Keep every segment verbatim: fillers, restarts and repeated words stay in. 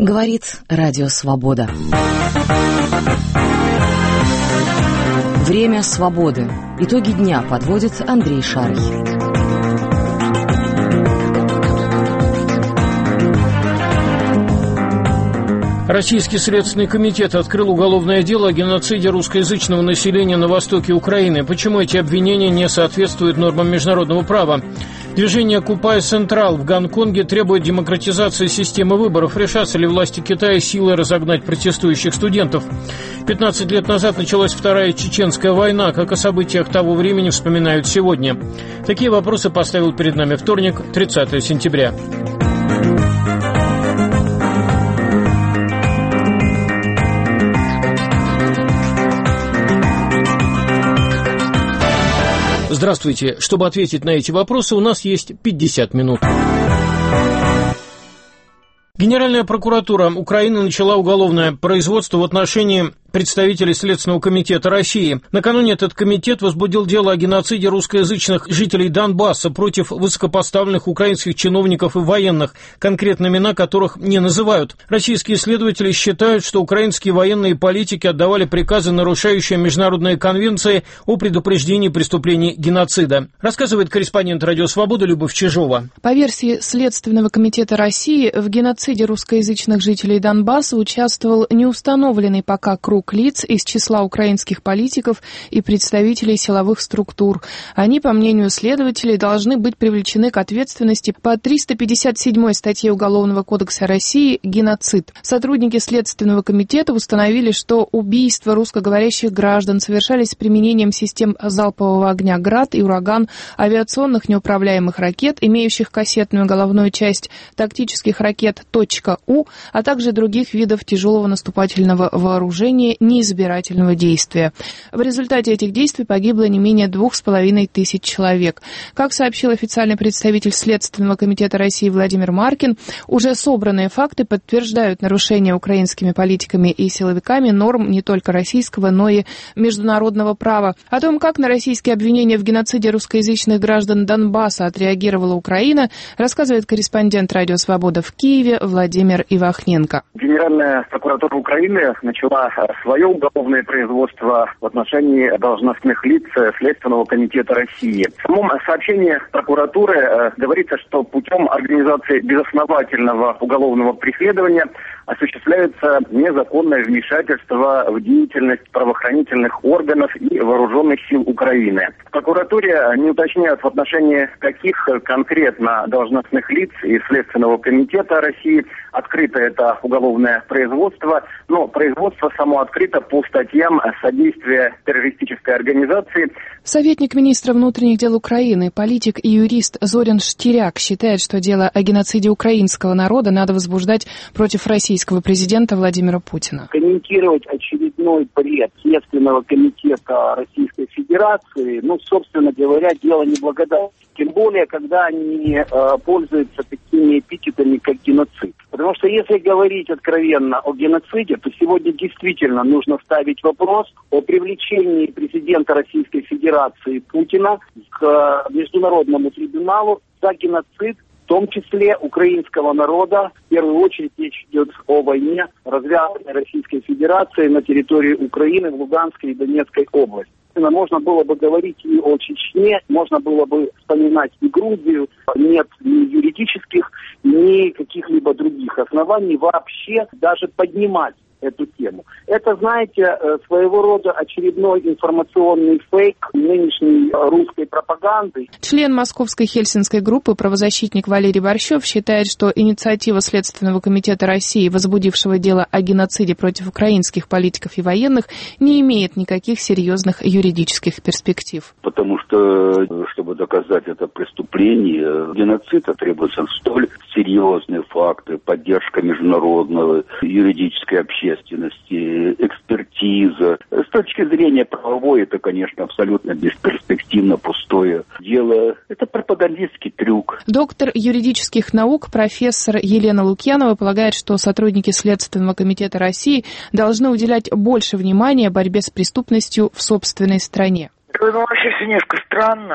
Говорит Радио Свобода. Время свободы. Итоги дня подводит Андрей Шарый. Российский следственный комитет открыл уголовное дело о геноциде русскоязычного населения на востоке Украины. Почему эти обвинения не соответствуют нормам международного права? Движение «Окупай Централ» в Гонконге требует демократизации системы выборов. Решатся ли власти Китая силой разогнать протестующих студентов? пятнадцать лет назад началась Вторая Чеченская война. Как о событиях того времени вспоминают сегодня? Такие вопросы поставил перед нами вторник, тридцатого сентября. Здравствуйте. Чтобы ответить на эти вопросы, у нас есть пятьдесят минут. Генеральная прокуратура Украины начала уголовное производство в отношении представителей Следственного комитета России. Накануне этот комитет возбудил дело о геноциде русскоязычных жителей Донбасса против высокопоставленных украинских чиновников и военных, конкретно имена которых не называют. Российские следователи считают, что украинские военные политики отдавали приказы, нарушающие международные конвенции о предупреждении преступлений геноцида. Рассказывает корреспондент Радио Свобода Любовь Чижова. По версии Следственного комитета России, в геноциде русскоязычных жителей Донбасса участвовал неустановленный пока круг лиц из числа украинских политиков и представителей силовых структур. Они, по мнению следователей, должны быть привлечены к ответственности по триста пятьдесят седьмой статье Уголовного кодекса России «Геноцид». Сотрудники Следственного комитета установили, что убийства русскоговорящих граждан совершались с применением систем залпового огня «Град» и «Ураган», авиационных неуправляемых ракет, имеющих кассетную головную часть, тактических ракет «У», а также других видов тяжелого наступательного вооружения неизбирательного действия. В результате этих действий погибло не менее двух с половиной тысяч человек. Как сообщил официальный представитель Следственного комитета России Владимир Маркин, уже собранные факты подтверждают нарушение украинскими политиками и силовиками норм не только российского, но и международного права. О том, как на российские обвинения в геноциде русскоязычных граждан Донбасса отреагировала Украина, рассказывает корреспондент Радио Свобода в Киеве Владимир Ивахненко. Генеральная прокуратура Украины начала свое уголовное производство в отношении должностных лиц Следственного комитета России. В самом сообщении прокуратуры э, говорится, что путем организации безосновательного уголовного преследования осуществляется незаконное вмешательство в деятельность правоохранительных органов и вооруженных сил Украины. В прокуратуре не уточняют, в отношении каких конкретно должностных лиц из Следственного комитета России открыто это уголовное производство, но производство само открыто по статьям содействия террористической организации. Советник министра внутренних дел Украины, политик и юрист Зорин Штиряк считает, что дело о геноциде украинского народа надо возбуждать против российского президента Владимира Путина. Комментировать очередной бред Следственного комитета Российской Федерации, ну, собственно говоря, дело неблагодарное. Тем более, когда они э, пользуются такими эпитетами, как геноцид. Потому что если говорить откровенно о геноциде, то сегодня действительно нужно ставить вопрос о привлечении президента Российской Федерации Путина к международному трибуналу за геноцид, в том числе украинского народа. В первую очередь речь идет о войне, развязанной Российской Федерацией на территории Украины в Луганской и Донецкой области. Можно было бы говорить и о Чечне, можно было бы вспоминать и Грузию. Нет ни юридических, ни каких-либо других оснований вообще даже поднимать эту тему. Это, знаете, своего рода очередной информационный фейк нынешней русской пропаганды. Член Московской Хельсинской группы, правозащитник Валерий Борщев, считает, что инициатива Следственного комитета России, возбудившего дело о геноциде против украинских политиков и военных, не имеет никаких серьезных юридических перспектив. Потому что, чтобы доказать это преступление, геноцида требуются столь серьезные факты, поддержка международного юридической общественности, экспертиза. С точки зрения правовой, это, конечно, абсолютно бесперспективно, пустое дело. Это пропагандистский трюк. Доктор юридических наук, профессор Елена Лукьянова полагает, что сотрудники Следственного комитета России должны уделять больше внимания борьбе с преступностью в собственной стране. Ну, вообще все немножко странно.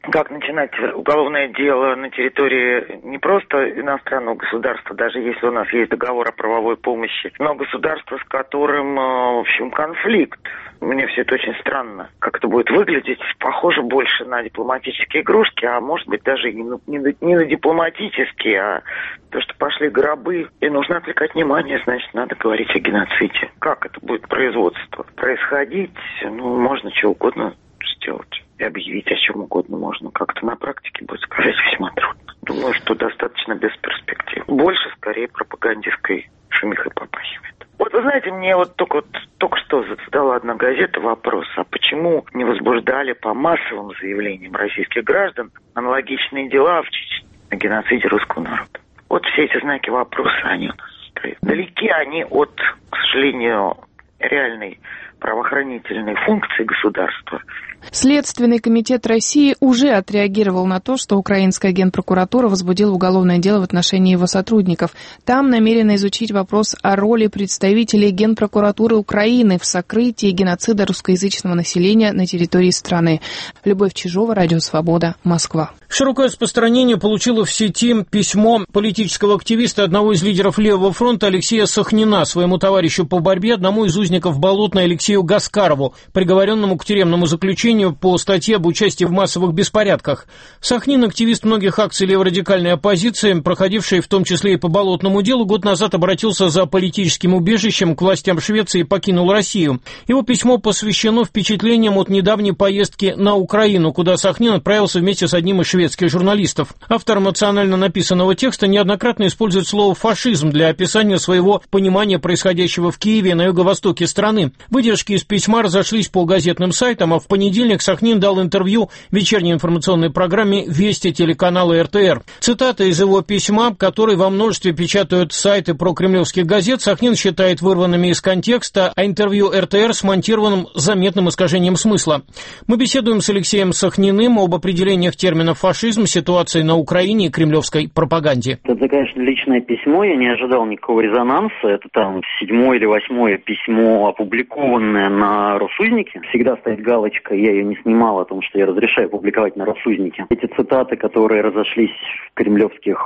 как начинать уголовное дело на территории не просто иностранного государства, даже если у нас есть договор о правовой помощи, но государства, с которым, в общем, конфликт. Мне все это очень странно. Как это будет выглядеть? Похоже больше на дипломатические игрушки, а может быть даже не на, не на, не на дипломатические, а то, что пошли гробы. И нужно отвлекать внимание, значит, надо говорить о геноциде. Как это будет производство происходить? Ну, можно чего угодно сделать. И объявить о чем угодно можно. Как-то на практике будет сказать весьма трудно. Думаю, что достаточно без перспектив. Больше, скорее, пропагандистской шумихой попахивает. Вот вы знаете, мне вот только, вот только что задала одна газета вопрос, а почему не возбуждали по массовым заявлениям российских граждан аналогичные дела в Чечне о геноциде русского народа? Вот все эти знаки вопроса, они у нас стоят. Далеки они от, к сожалению, реальной правоохранительной функции государства. Следственный комитет России уже отреагировал на то, что украинская генпрокуратура возбудила уголовное дело в отношении его сотрудников. Там намерены изучить вопрос о роли представителей Генпрокуратуры Украины в сокрытии геноцида русскоязычного населения на территории страны. Любовь Чижова, Радио Свобода, Москва. Широкое распространение получило в сети письмо политического активиста, одного из лидеров Левого фронта Алексея Сахнина, своему товарищу по борьбе, одному из узников Болотной Алексею Гаскарову, приговоренному к тюремному заключению по статье об участии в массовых беспорядках. Сахнин – активист многих акций леворадикальной оппозиции, проходивший в том числе и по Болотному делу, год назад обратился за политическим убежищем к властям Швеции и покинул Россию. Его письмо посвящено впечатлениям от недавней поездки на Украину, куда Сахнин отправился вместе с одним из шведских журналистов. Автор эмоционально написанного текста неоднократно использует слово «фашизм» для описания своего понимания происходящего в Киеве на юго-востоке страны. Выдержки из письма разошлись по газетным сайтам, а в понедельник Сахнин дал интервью вечерней информационной программе «Вести» телеканала эр тэ эр. Цитата из его письма, который во множестве печатают сайты прокремлевских газет, Сахнин считает вырванными из контекста, а интервью эр тэ эр смонтированным заметным искажением смысла. Мы беседуем с Алексеем Сахниным об определениях терминов «фашизм», ситуации на Украине и кремлевской пропаганде. Это, конечно, личное письмо, я не ожидал никакого резонанса. Это там седьмое или восьмое письмо, опубликованное на Россузнике. Всегда стоит галочка, я ее не снимал, о том, что я разрешаю публиковать на Россузнике. Эти цитаты, которые разошлись в кремлевских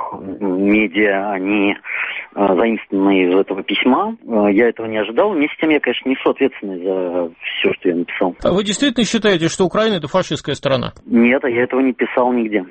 медиа, они э, заимствованы из этого письма. Э, я этого не ожидал. Вместе с тем я, конечно, несу ответственность за все, что я написал. А вы действительно считаете, что Украина – это фашистская страна? Нет, я этого не писал нигде.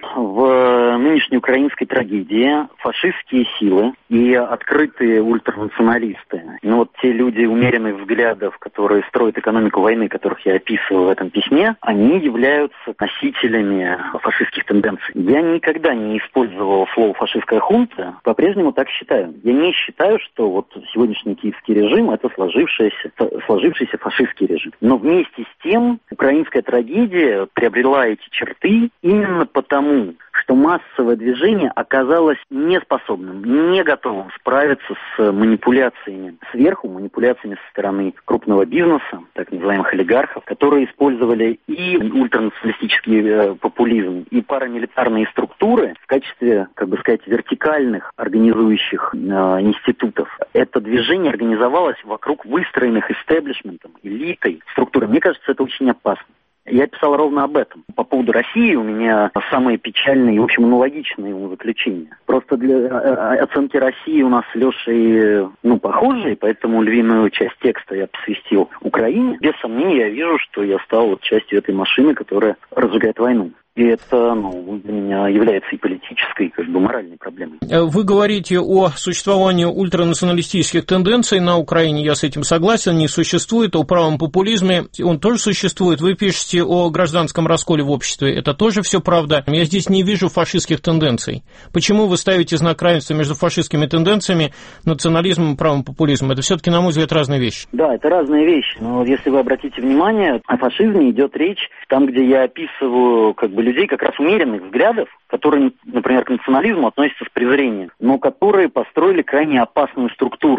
В нынешней украинской трагедии фашистские силы и открытые ультранационалисты, ну вот те люди умеренных взглядов, которые строят экономику войны, которых я описываю в этом письме, они являются носителями фашистских тенденций. Я никогда не использовал слово «фашистская хунта», по-прежнему так считаю. Я не считаю, что вот сегодняшний киевский режим – это сложившийся, сложившийся фашистский режим. Но вместе с тем украинская трагедия приобрела эти черты именно потому, что массовое движение оказалось неспособным, не готовым справиться с манипуляциями сверху, манипуляциями со стороны крупного бизнеса, так называемых олигархов, которые использовали и ультранационалистический э, популизм, и парамилитарные структуры в качестве, как бы сказать, вертикальных организующих э, институтов. Это движение организовалось вокруг выстроенных истеблишментом, элитой структуры. Мне кажется, это очень опасно. Я писал ровно об этом. По поводу России у меня самые печальные и, в общем, аналогичные заключения. Просто для оценки России у нас с Лешей, ну, похожие, поэтому львиную часть текста я посвятил Украине. Без сомнения, я вижу, что я стал вот частью этой машины, которая разжигает войну. И это, ну, для меня является и политической, и, как бы, моральной проблемой. Вы говорите о существовании ультранационалистических тенденций на Украине, я с этим согласен, не существует. О правом популизме он тоже существует. Вы пишете о гражданском расколе в обществе, это тоже все правда. Я здесь не вижу фашистских тенденций. Почему вы ставите знак равенства между фашистскими тенденциями, национализмом и правым популизмом? Это все-таки, на мой взгляд, разные вещи. Да, это разные вещи. Но если вы обратите внимание, о фашизме идет речь там, где я описываю, как бы, людей как раз умеренных взглядов, которые, например, к национализму относятся с презрением, но которые построили крайне опасную структуру.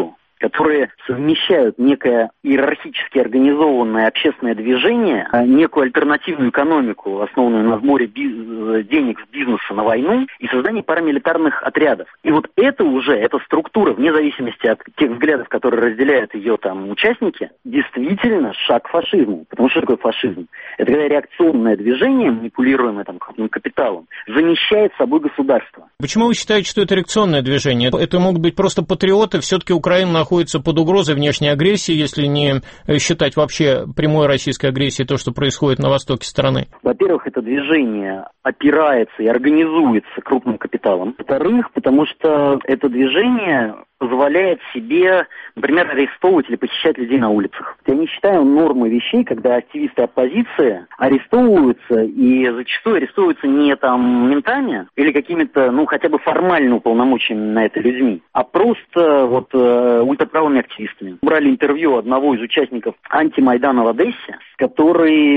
которые совмещают некое иерархически организованное общественное движение, некую альтернативную экономику, основанную на сборе биз- денег с бизнеса на войну и создании парамилитарных отрядов. И вот это уже, эта структура, вне зависимости от тех взглядов, которые разделяют ее там участники, действительно шаг к фашизму. Потому что такое фашизм? Это когда реакционное движение, манипулируемое там крупным капиталом, замещает собой государство. Почему вы считаете, что это реакционное движение? Это могут быть просто патриоты, все-таки Украина находится под угрозой внешней агрессии, если не считать вообще прямой российской агрессией то, что происходит на востоке страны? Во-первых, это движение опирается и организуется крупным капиталом. Во-вторых, потому что это движение позволяет себе, например, арестовывать или похищать людей на улицах. Я не считаю нормой вещей, когда активисты оппозиции арестовываются, и зачастую арестовываются не там ментами или какими-то, ну, хотя бы формально уполномоченными на это людьми, а просто вот э, ультраправыми активистами. Брали интервью одного из участников антимайдана в Одессе, который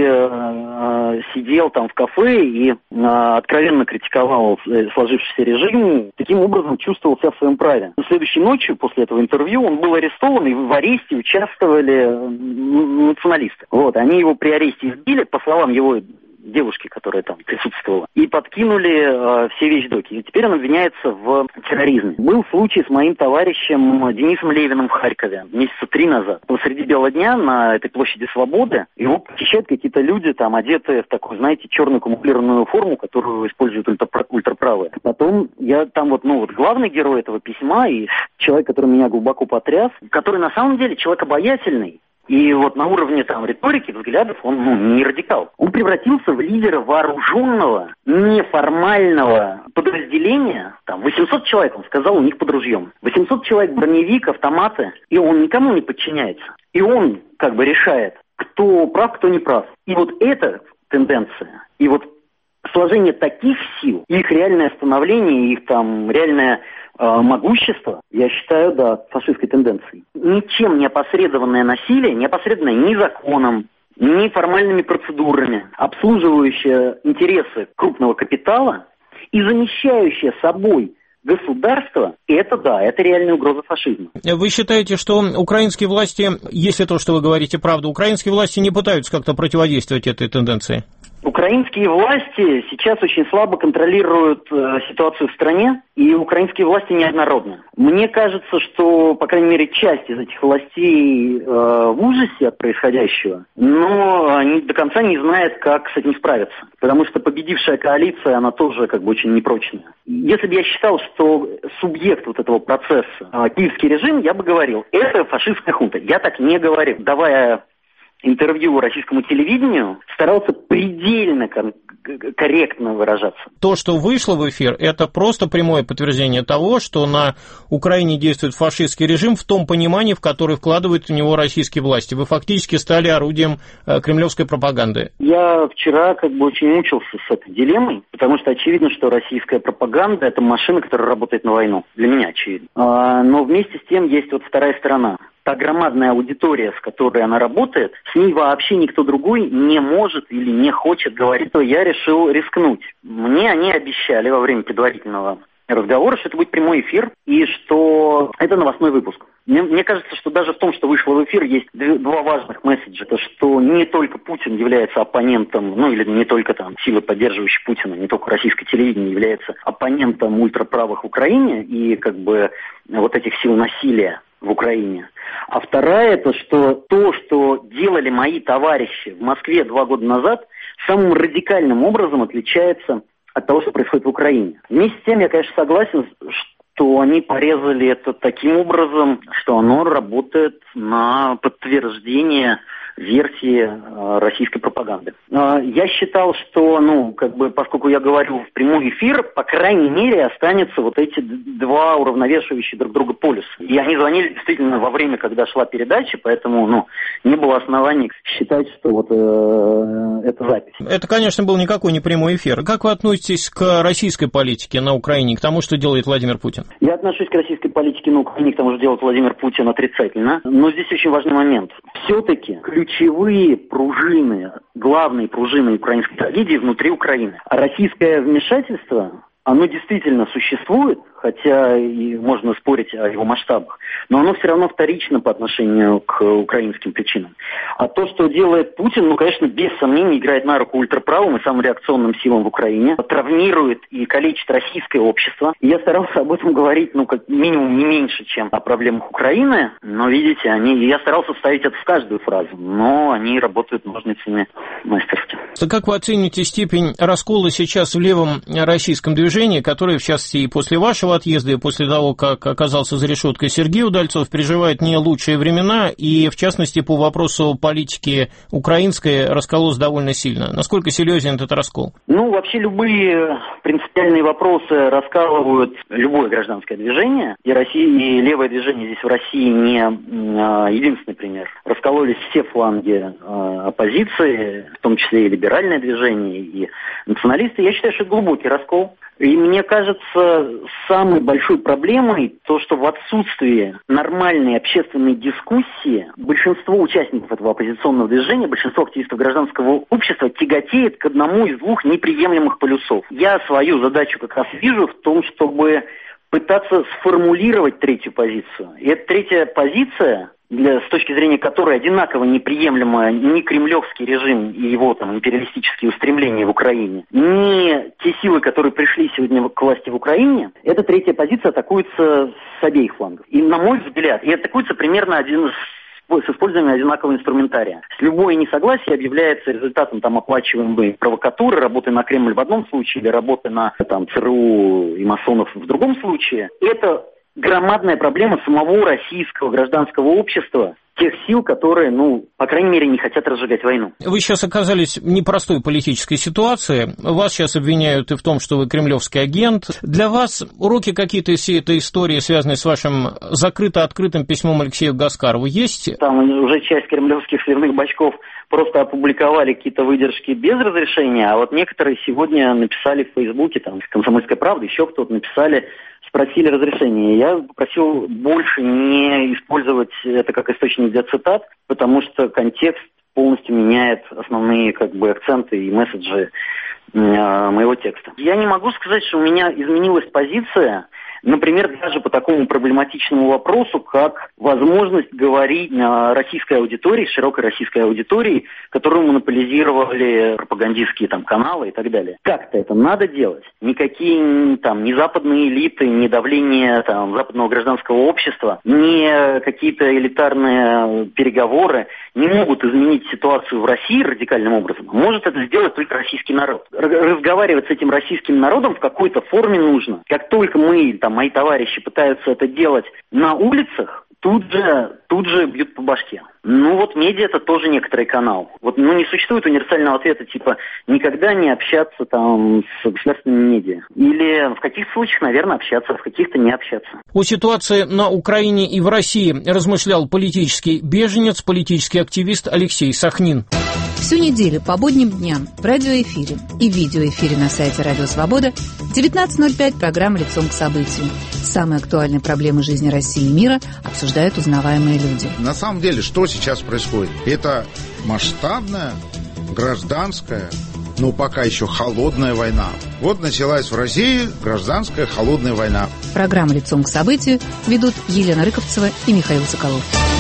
э, сидел там в кафе и э, откровенно критиковал сложившийся режим, таким образом чувствовал себя в своем праве. На следующей ночи Ночью после этого интервью он был арестован, и в аресте участвовали националисты. Вот, они его при аресте избили, по словам его девушки, которая там присутствовала, и подкинули э, все вещдоки. И теперь он обвиняется в терроризме. Был случай с моим товарищем Денисом Левиным в Харькове месяца три назад. Посреди бела дня на этой площади Свободы его похищают какие-то люди, там, одетые в такую, знаете, черную камуфлированную форму, которую используют ультра- ультраправые. Потом я там вот, ну вот, главный герой этого письма и человек, который меня глубоко потряс, который на самом деле человек обаятельный. И вот на уровне там риторики, взглядов он ну, не радикал. Он превратился в лидера вооруженного, неформального подразделения. Там восемьсот человек, он сказал, у них под ружьем. восемьсот человек, броневик, автоматы. И он никому не подчиняется. И он как бы решает, кто прав, кто не прав. И вот эта тенденция, и вот сложение таких сил, их реальное становление, их там реальное могущество, я считаю, да, фашистской тенденцией. Ничем не опосредованное насилие, не опосредованное ни законом, ни формальными процедурами, обслуживающее интересы крупного капитала и замещающее собой государство, это да, это реальная угроза фашизма. Вы считаете, что украинские власти, если то, что вы говорите, правда, украинские власти не пытаются как-то противодействовать этой тенденции? Украинские власти сейчас очень слабо контролируют э, ситуацию в стране, и украинские власти неоднородны. Мне кажется, что, по крайней мере, часть из этих властей э, в ужасе от происходящего, но они до конца не знают, как с этим справиться. Потому что победившая коалиция, она тоже как бы очень непрочная. Если бы я считал, что субъект вот этого процесса э, киевский режим, я бы говорил, это фашистская хунта. Я так не говорю. Давая интервью российскому телевидению, старался предельно кон- корректно выражаться. То, что вышло в эфир, это просто прямое подтверждение того, что на Украине действует фашистский режим в том понимании, в которое вкладывают в него российские власти. Вы фактически стали орудием э, кремлевской пропаганды. Я вчера как бы очень мучился с этой дилеммой, потому что очевидно, что российская пропаганда – это машина, которая работает на войну. Для меня очевидно. А, но вместе с тем есть вот вторая сторона. Та громадная аудитория, с которой она работает, с ней вообще никто другой не может или не хочет говорить, то я решил рискнуть. Мне они обещали во время предварительного разговора, что это будет прямой эфир и что это новостной выпуск. Мне, мне кажется, что даже в том, что вышло в эфир, есть два важных месседжа. Это что не только Путин является оппонентом, ну или не только там силы, поддерживающие Путина, не только российское телевидение является оппонентом ультраправых в Украине и как бы вот этих сил насилия в Украине. А вторая, это что то, что делали мои товарищи в Москве два года назад, самым радикальным образом отличается от того, что происходит в Украине. Вместе с тем, я, конечно, согласен, что они порезали это таким образом, что оно работает на подтверждение версии э, российской пропаганды. Э, я считал, что, ну, как бы, поскольку я говорю в прямой эфир, по крайней мере, останется вот эти два уравновешивающие друг друга полюса. И они звонили действительно во время, когда шла передача, поэтому, ну, не было оснований считать, что вот э, это запись. Это, конечно, был никакой не прямой эфир. Как вы относитесь к российской политике на Украине, к тому, что делает Владимир Путин? Я отношусь к российской политике на Украине, к тому, что делает Владимир Путин, отрицательно. Но здесь очень важный момент. Все-таки ключевые пружины, главные пружины украинской трагедии внутри Украины. А российское вмешательство оно действительно существует, хотя и можно спорить о его масштабах, но оно все равно вторично по отношению к украинским причинам. А то, что делает Путин, ну, конечно, без сомнений играет на руку ультраправым и самым реакционным силам в Украине, травмирует и калечит российское общество. И я старался об этом говорить, ну, как минимум не меньше, чем о проблемах Украины, но, видите, они, я старался вставить это в каждую фразу, но они работают ножницами мастерски. Как вы оцените степень раскола сейчас в левом российском движении, которое, в частности, и после вашего отъезда, и после того, как оказался за решеткой Сергей Удальцов, переживает не лучшие времена, и, в частности, по вопросу политики украинской раскололось довольно сильно. Насколько серьезен этот раскол? Ну, вообще, любые принципиальные вопросы раскалывают любое гражданское движение, и Россия, и левое движение здесь в России не единственный пример. Раскололись все фланги оппозиции, в том числе и либеральное движение, и националисты. Я считаю, что это глубокий раскол. И мне кажется, самой большой проблемой то, что в отсутствии нормальной общественной дискуссии большинство участников этого оппозиционного движения, большинство активистов гражданского общества тяготеет к одному из двух неприемлемых полюсов. Я свою задачу как раз вижу в том, чтобы пытаться сформулировать третью позицию. И эта третья позиция, для, с точки зрения которой одинаково неприемлемо ни кремлевский режим и его там империалистические устремления в Украине, ни те силы, которые пришли сегодня к власти в Украине, эта третья позиция атакуется с обеих флангов. И, на мой взгляд, и атакуется примерно один с использованием одинакового инструментария. Любое несогласие объявляется результатом там оплачиваемой провокатуры, работы на Кремль в одном случае или работы на там ЦРУ и масонов в другом случае. Это громадная проблема самого российского гражданского общества, тех сил, которые, ну, по крайней мере, не хотят разжигать войну. Вы сейчас оказались в непростой политической ситуации. Вас сейчас обвиняют и в том, что вы кремлевский агент. Для вас уроки какие-то из всей этой истории, связанные с вашим закрыто-открытым письмом Алексею Гаскарову, есть? Там уже часть кремлевских сливных бачков просто опубликовали какие-то выдержки без разрешения, а вот некоторые сегодня написали в Фейсбуке, там, «Комсомольская правда», еще кто-то написали, спросили разрешения. Я попросил больше не использовать это как источник для цитат, потому что контекст полностью меняет основные как бы акценты и месседжи э, моего текста. Я не могу сказать, что у меня изменилась позиция, например, даже по такому проблематичному вопросу, как возможность говорить российской аудитории, широкой российской аудитории, которую монополизировали пропагандистские там каналы и так далее. Как-то это надо делать. Никакие там ни западные элиты, ни давление там западного гражданского общества, ни какие-то элитарные переговоры не могут изменить ситуацию в России радикальным образом. Может это сделать только российский народ. Разговаривать с этим российским народом в какой-то форме нужно. Как только мы там мои товарищи пытаются это делать на улицах, тут же, тут же бьют по башке. Ну вот медиа это тоже некоторый канал. Вот, ну не существует универсального ответа типа никогда не общаться там с государственными медиа. Или в каких-то случаях, наверное, общаться, в каких-то не общаться. О ситуации на Украине и в России размышлял политический беженец, политический активист Алексей Сахнин. Всю неделю по будним дням в радиоэфире и видеоэфире на сайте Радио Свобода девятнадцать ноль пять программа «Лицом к событию». Самые актуальные проблемы жизни России и мира обсуждают узнаваемые люди. На самом деле, что сейчас происходит? Это масштабная, гражданская, но пока еще холодная война. Вот началась в России гражданская холодная война. Программа «Лицом к событию» ведут Елена Рыковцева и Михаил Соколов.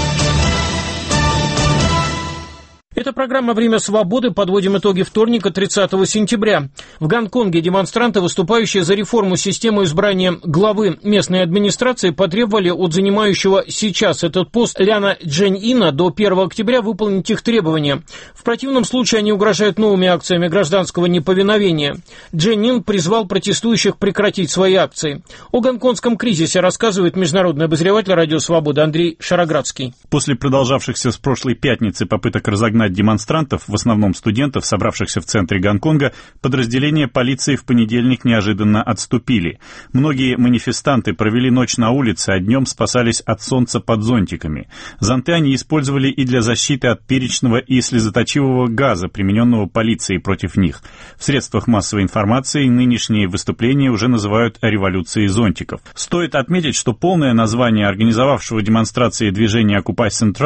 Это программа «Время свободы». Подводим итоги вторника, тридцатого сентября. В Гонконге демонстранты, выступающие за реформу системы избрания главы местной администрации, потребовали от занимающего сейчас этот пост Ляна Чжэнь-Ина до первого октября выполнить их требования. В противном случае они угрожают новыми акциями гражданского неповиновения. Чжэнь-Ин призвал протестующих прекратить свои акции. О гонконгском кризисе рассказывает международный обозреватель «Радио Свобода» Андрей Шароградский. После продолжавшихся с прошлой пятницы попыток разогнать демонстрантов, в основном студентов, собравшихся в центре Гонконга, подразделения полиции в понедельник неожиданно отступили. Многие манифестанты провели ночь на улице, а днем спасались от солнца под зонтиками. Зонты они использовали и для защиты от перечного и слезоточивого газа, примененного полицией против них. В средствах массовой информации нынешние выступления уже называют революцией зонтиков. Стоит отметить, что полное название организовавшего демонстрации движения «Окупай Централ»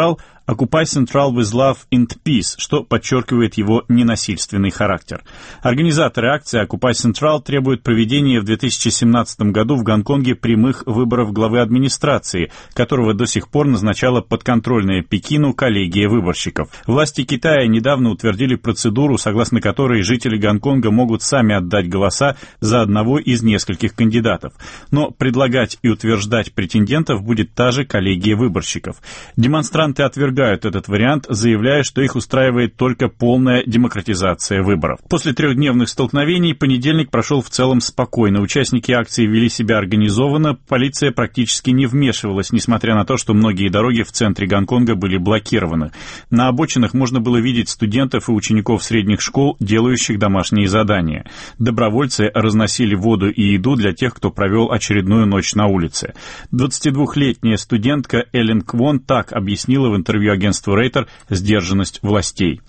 «Occupy Central with Love and Peace», что подчеркивает его ненасильственный характер. Организаторы акции Occupy Central требуют проведения в две тысячи семнадцатом году в Гонконге прямых выборов главы администрации, которого до сих пор назначала подконтрольная Пекину коллегия выборщиков. Власти Китая недавно утвердили процедуру, согласно которой жители Гонконга могут сами отдать голоса за одного из нескольких кандидатов. Но предлагать и утверждать претендентов будет та же коллегия выборщиков. Демонстранты отвергают этот вариант, заявляя, что их устраивает только полная демократизация выборов. После трехдневных столкновений понедельник прошел в целом спокойно. Участники акции вели себя организованно, полиция практически не вмешивалась, несмотря на то, что многие дороги в центре Гонконга были блокированы. На обочинах можно было видеть студентов и учеников средних школ, делающих домашние задания. Добровольцы разносили воду и еду для тех, кто провел очередную ночь на улице. двадцатидвухлетняя студентка Эллен Квон так объяснила в интервью агентству Рейтер сдержанность властей.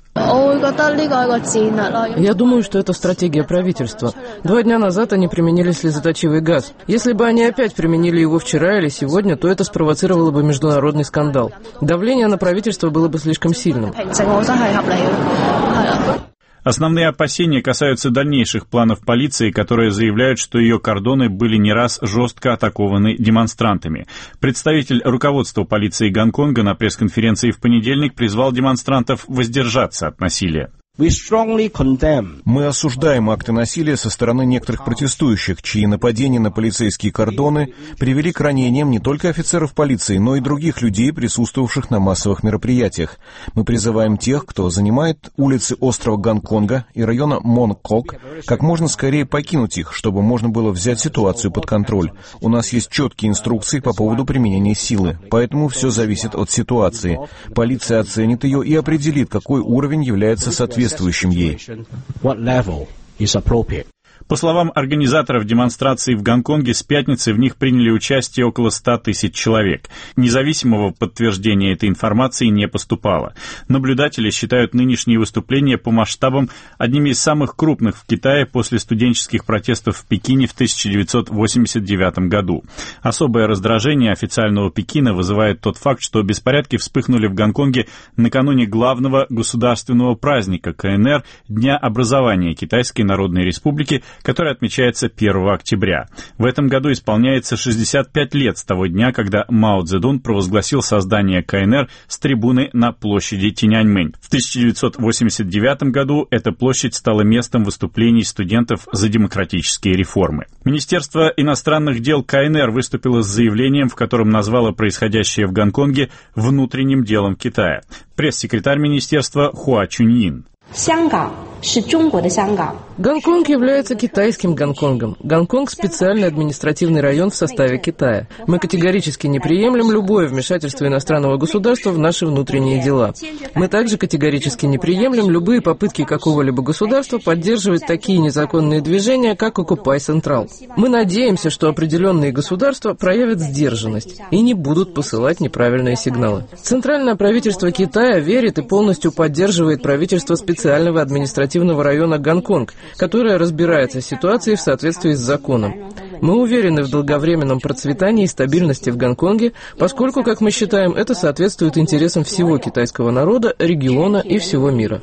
Я думаю, что это стратегия правительства. Два дня назад они применили слезоточивый газ. Если бы они опять применили его вчера или сегодня, то это спровоцировало бы международный скандал. Давление на правительство было бы слишком сильным. Основные опасения касаются дальнейших планов полиции, которые заявляют, что ее кордоны были не раз жестко атакованы демонстрантами. Представитель руководства полиции Гонконга на пресс-конференции в понедельник призвал демонстрантов воздержаться от насилия. Мы осуждаем акты насилия со стороны некоторых протестующих, чьи нападения на полицейские кордоны привели к ранениям не только офицеров полиции, но и других людей, присутствовавших на массовых мероприятиях. Мы призываем тех, кто занимает улицы острова Гонконга и района Мон Кок, как можно скорее покинуть их, чтобы можно было взять ситуацию под контроль. У нас есть четкие инструкции по поводу применения силы, поэтому все зависит от ситуации. Полиция оценит ее и определит, какой уровень является соответствующим ей. По словам организаторов демонстраций в Гонконге, с пятницы в них приняли участие около ста тысяч человек. Независимого подтверждения этой информации не поступало. Наблюдатели считают нынешние выступления по масштабам одними из самых крупных в Китае после студенческих протестов в Пекине в тысяча девятьсот восемьдесят девятом году. Особое раздражение официального Пекина вызывает тот факт, что беспорядки вспыхнули в Гонконге накануне главного государственного праздника ка эн эр – Дня образования Китайской Народной Республики, который отмечается первого октября. В этом году исполняется шестьдесят пять лет с того дня, когда Мао Цзэдун провозгласил создание ка эн эр с трибуны на площади Тяньаньмэнь. В тысяча девятьсот восемьдесят девятом году эта площадь стала местом выступлений студентов за демократические реформы. Министерство иностранных дел ка эн эр выступило с заявлением, в котором назвало происходящее в Гонконге внутренним делом Китая. Пресс-секретарь министерства Хуа Чуньин. Гонконг является китайским Гонконгом. Гонконг – специальный административный район в составе Китая. Мы категорически не приемлем любое вмешательство иностранного государства в наши внутренние дела. Мы также категорически не приемлем любые попытки какого-либо государства поддерживать такие незаконные движения, как Occupy Central. Мы надеемся, что определенные государства проявят сдержанность и не будут посылать неправильные сигналы. Центральное правительство Китая верит и полностью поддерживает правительство специального административного района Гонконг, которая разбирается в ситуации в соответствии с законом. Мы уверены в долговременном процветании и стабильности в Гонконге, поскольку, как мы считаем, это соответствует интересам всего китайского народа, региона и всего мира.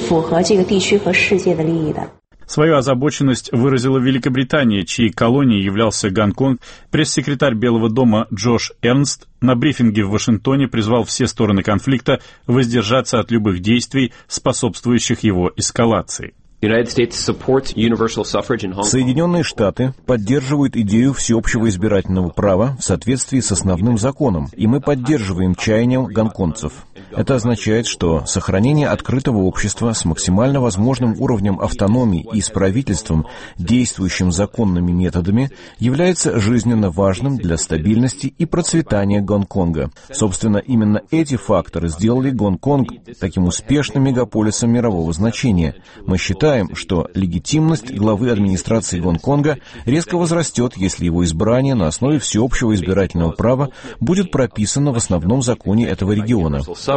Свою озабоченность выразила Великобритания, чьей колонией являлся Гонконг. Пресс-секретарь Белого дома Джош Эрнст на брифинге в Вашингтоне призвал все стороны конфликта воздержаться от любых действий, способствующих его эскалации. Соединенные Штаты поддерживают идею всеобщего избирательного права в соответствии с основным законом, и мы поддерживаем чаяния гонконгцев. Это означает, что сохранение открытого общества с максимально возможным уровнем автономии и с правительством, действующим законными методами, является жизненно важным для стабильности и процветания Гонконга. Собственно, именно эти факторы сделали Гонконг таким успешным мегаполисом мирового значения. Мы считаем, что легитимность главы администрации Гонконга резко возрастет, если его избрание на основе всеобщего избирательного права будет прописано в основном законе этого региона.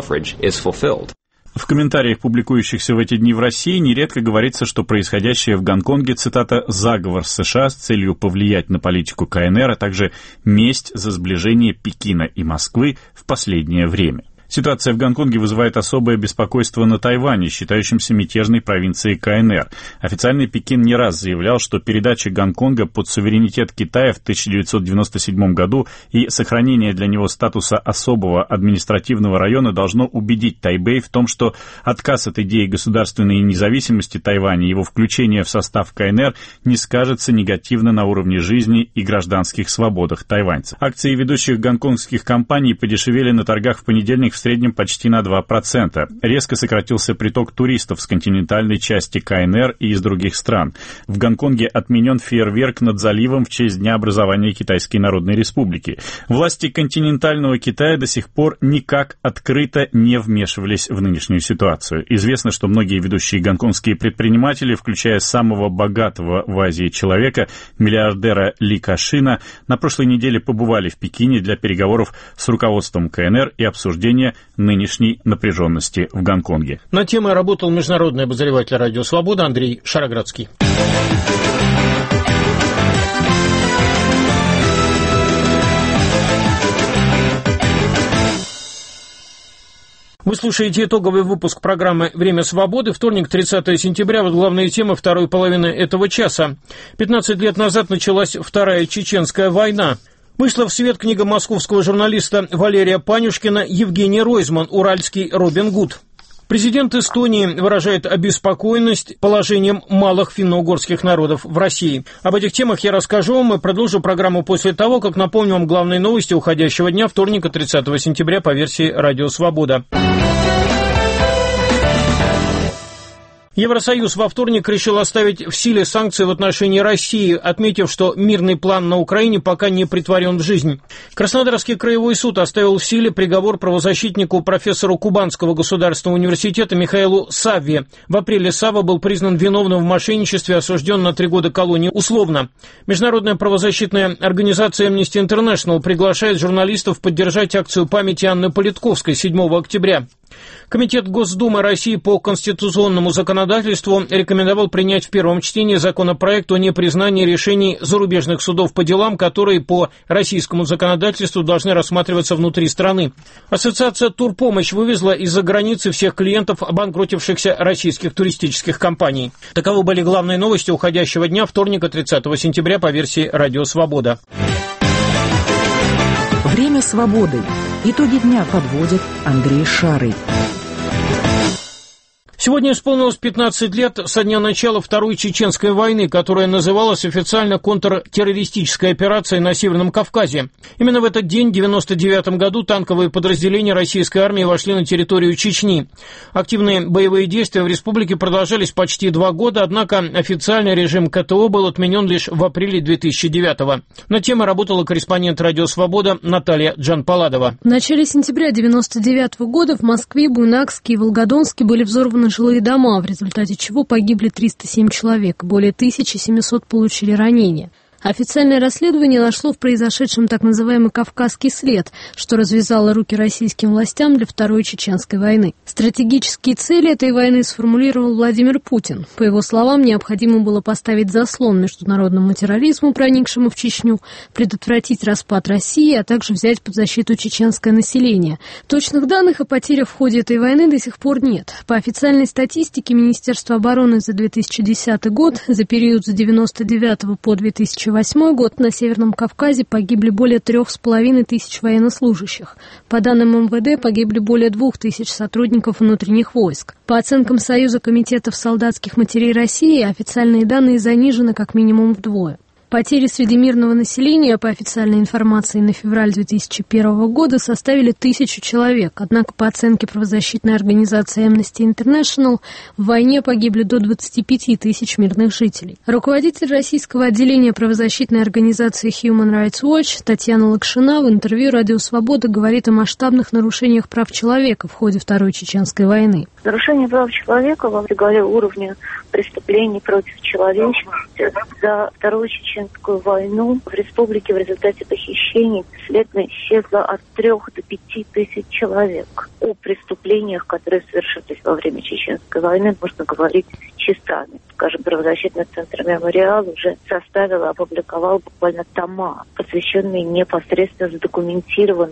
В комментариях, публикующихся в эти дни в России, нередко говорится, что происходящее в Гонконге, цитата, «заговор США с целью повлиять на политику ка эн эр, а также месть за сближение Пекина и Москвы в последнее время». Ситуация в Гонконге вызывает особое беспокойство на Тайване, считающемся мятежной провинцией КНР. Официальный Пекин не раз заявлял, что передача Гонконга под суверенитет Китая в тысяча девятьсот девяносто седьмом году и сохранение для него статуса особого административного района должно убедить Тайбэй в том, что отказ от идеи государственной независимости Тайваня и его включение в состав КНР не скажется негативно на уровне жизни и гражданских свободах тайваньцев. Акции ведущих гонконгских компаний подешевели на торгах в понедельник в среднем почти на два процента. Резко сократился приток туристов с континентальной части КНР и из других стран. В Гонконге отменен фейерверк над заливом в честь Дня образования Китайской Народной Республики. Власти континентального Китая до сих пор никак открыто не вмешивались в нынешнюю ситуацию. Известно, что многие ведущие гонконгские предприниматели, включая самого богатого в Азии человека, миллиардера Ли Кашина, на прошлой неделе побывали в Пекине для переговоров с руководством КНР и обсуждения нынешней напряженности в Гонконге. На темой работал международный обозреватель «Радио Свобода» Андрей Шароградский. Вы слушаете итоговый выпуск программы «Время свободы». Вторник, тридцатое сентября. Вот главные темы второй половины этого часа. пятнадцать лет назад началась Вторая Чеченская война. Вышла в свет книга московского журналиста Валерия Панюшкина «Евгений Ройзман. Уральский Робин Гуд». Президент Эстонии выражает обеспокоенность положением малых финно-угорских народов в России. Об этих темах я расскажу вам и продолжу программу после того, как напомню вам главные новости уходящего дня, вторника, тридцатого сентября, по версии «Радио Свобода». Евросоюз во вторник решил оставить в силе санкции в отношении России, отметив, что мирный план на Украине пока не претворен в жизнь. Краснодарский краевой суд оставил в силе приговор правозащитнику профессору Кубанского государственного университета Михаилу Савве. В апреле Савва был признан виновным в мошенничестве, осужден на три года колонии условно. Международная правозащитная организация Amnesty International приглашает журналистов поддержать акцию памяти Анны Политковской седьмого октября. Комитет Госдумы России по конституционному законодательству рекомендовал принять в первом чтении законопроект о непризнании решений зарубежных судов по делам, которые по российскому законодательству должны рассматриваться внутри страны. Ассоциация «Турпомощь» вывезла из-за границы всех клиентов обанкротившихся российских туристических компаний. Таковы были главные новости уходящего дня, вторника, тридцатого сентября, по версии «Радио Свобода». Время свободы. Итоги дня подводит Андрей Шарый. Сегодня исполнилось пятнадцать лет со дня начала Второй Чеченской войны, которая называлась официально контртеррористической операцией на Северном Кавказе. Именно в этот день, в девяносто девятом году, танковые подразделения российской армии вошли на территорию Чечни. Активные боевые действия в республике продолжались почти два года, однако официальный режим КТО был отменен лишь в апреле две тысячи девятого. На теме работала корреспондент «Радио Свобода» Наталья Джанпаладова. В начале сентября девяносто девятого года в Москве, Буйнакске и Волгодонске были взорваны жилые дома, в результате чего погибли триста семь человек, более тысяча семьсот получили ранения. Официальное расследование нашло в произошедшем так называемый «Кавказский след», что развязало руки российским властям для Второй Чеченской войны. Стратегические цели этой войны сформулировал Владимир Путин. По его словам, необходимо было поставить заслон международному терроризму, проникшему в Чечню, предотвратить распад России, а также взять под защиту чеченское население. Точных данных о потерях в ходе этой войны до сих пор нет. По официальной статистике Министерства обороны за две тысячи десятый год, за период с девяносто девятого по две тысячи восьмой год на Северном Кавказе погибли более трех с половиной тысяч военнослужащих. По данным МВД, погибли более двух тысяч сотрудников внутренних войск. По оценкам Союза комитетов солдатских матерей России, официальные данные занижены как минимум вдвое. Потери среди мирного населения, по официальной информации, на февраль две тысячи первого года составили тысячу человек. Однако, по оценке правозащитной организации Amnesty International, в войне погибли до двадцати пяти тысяч мирных жителей. Руководитель российского отделения правозащитной организации Human Rights Watch Татьяна Лакшина в интервью «Радио Свобода» говорит о масштабных нарушениях прав человека в ходе Второй Чеченской войны. Нарушение прав человека во многие уровня преступлений против человечности за Вторую Чеченскую войну в республике в результате похищений бесследно исчезло от трех до пяти тысяч человек. О преступлениях, которые совершились во время Чеченской войны, можно говорить часами. Скажем, правозащитный центр «Мемориал» уже составил и опубликовал буквально тома, посвященные непосредственно задокументированным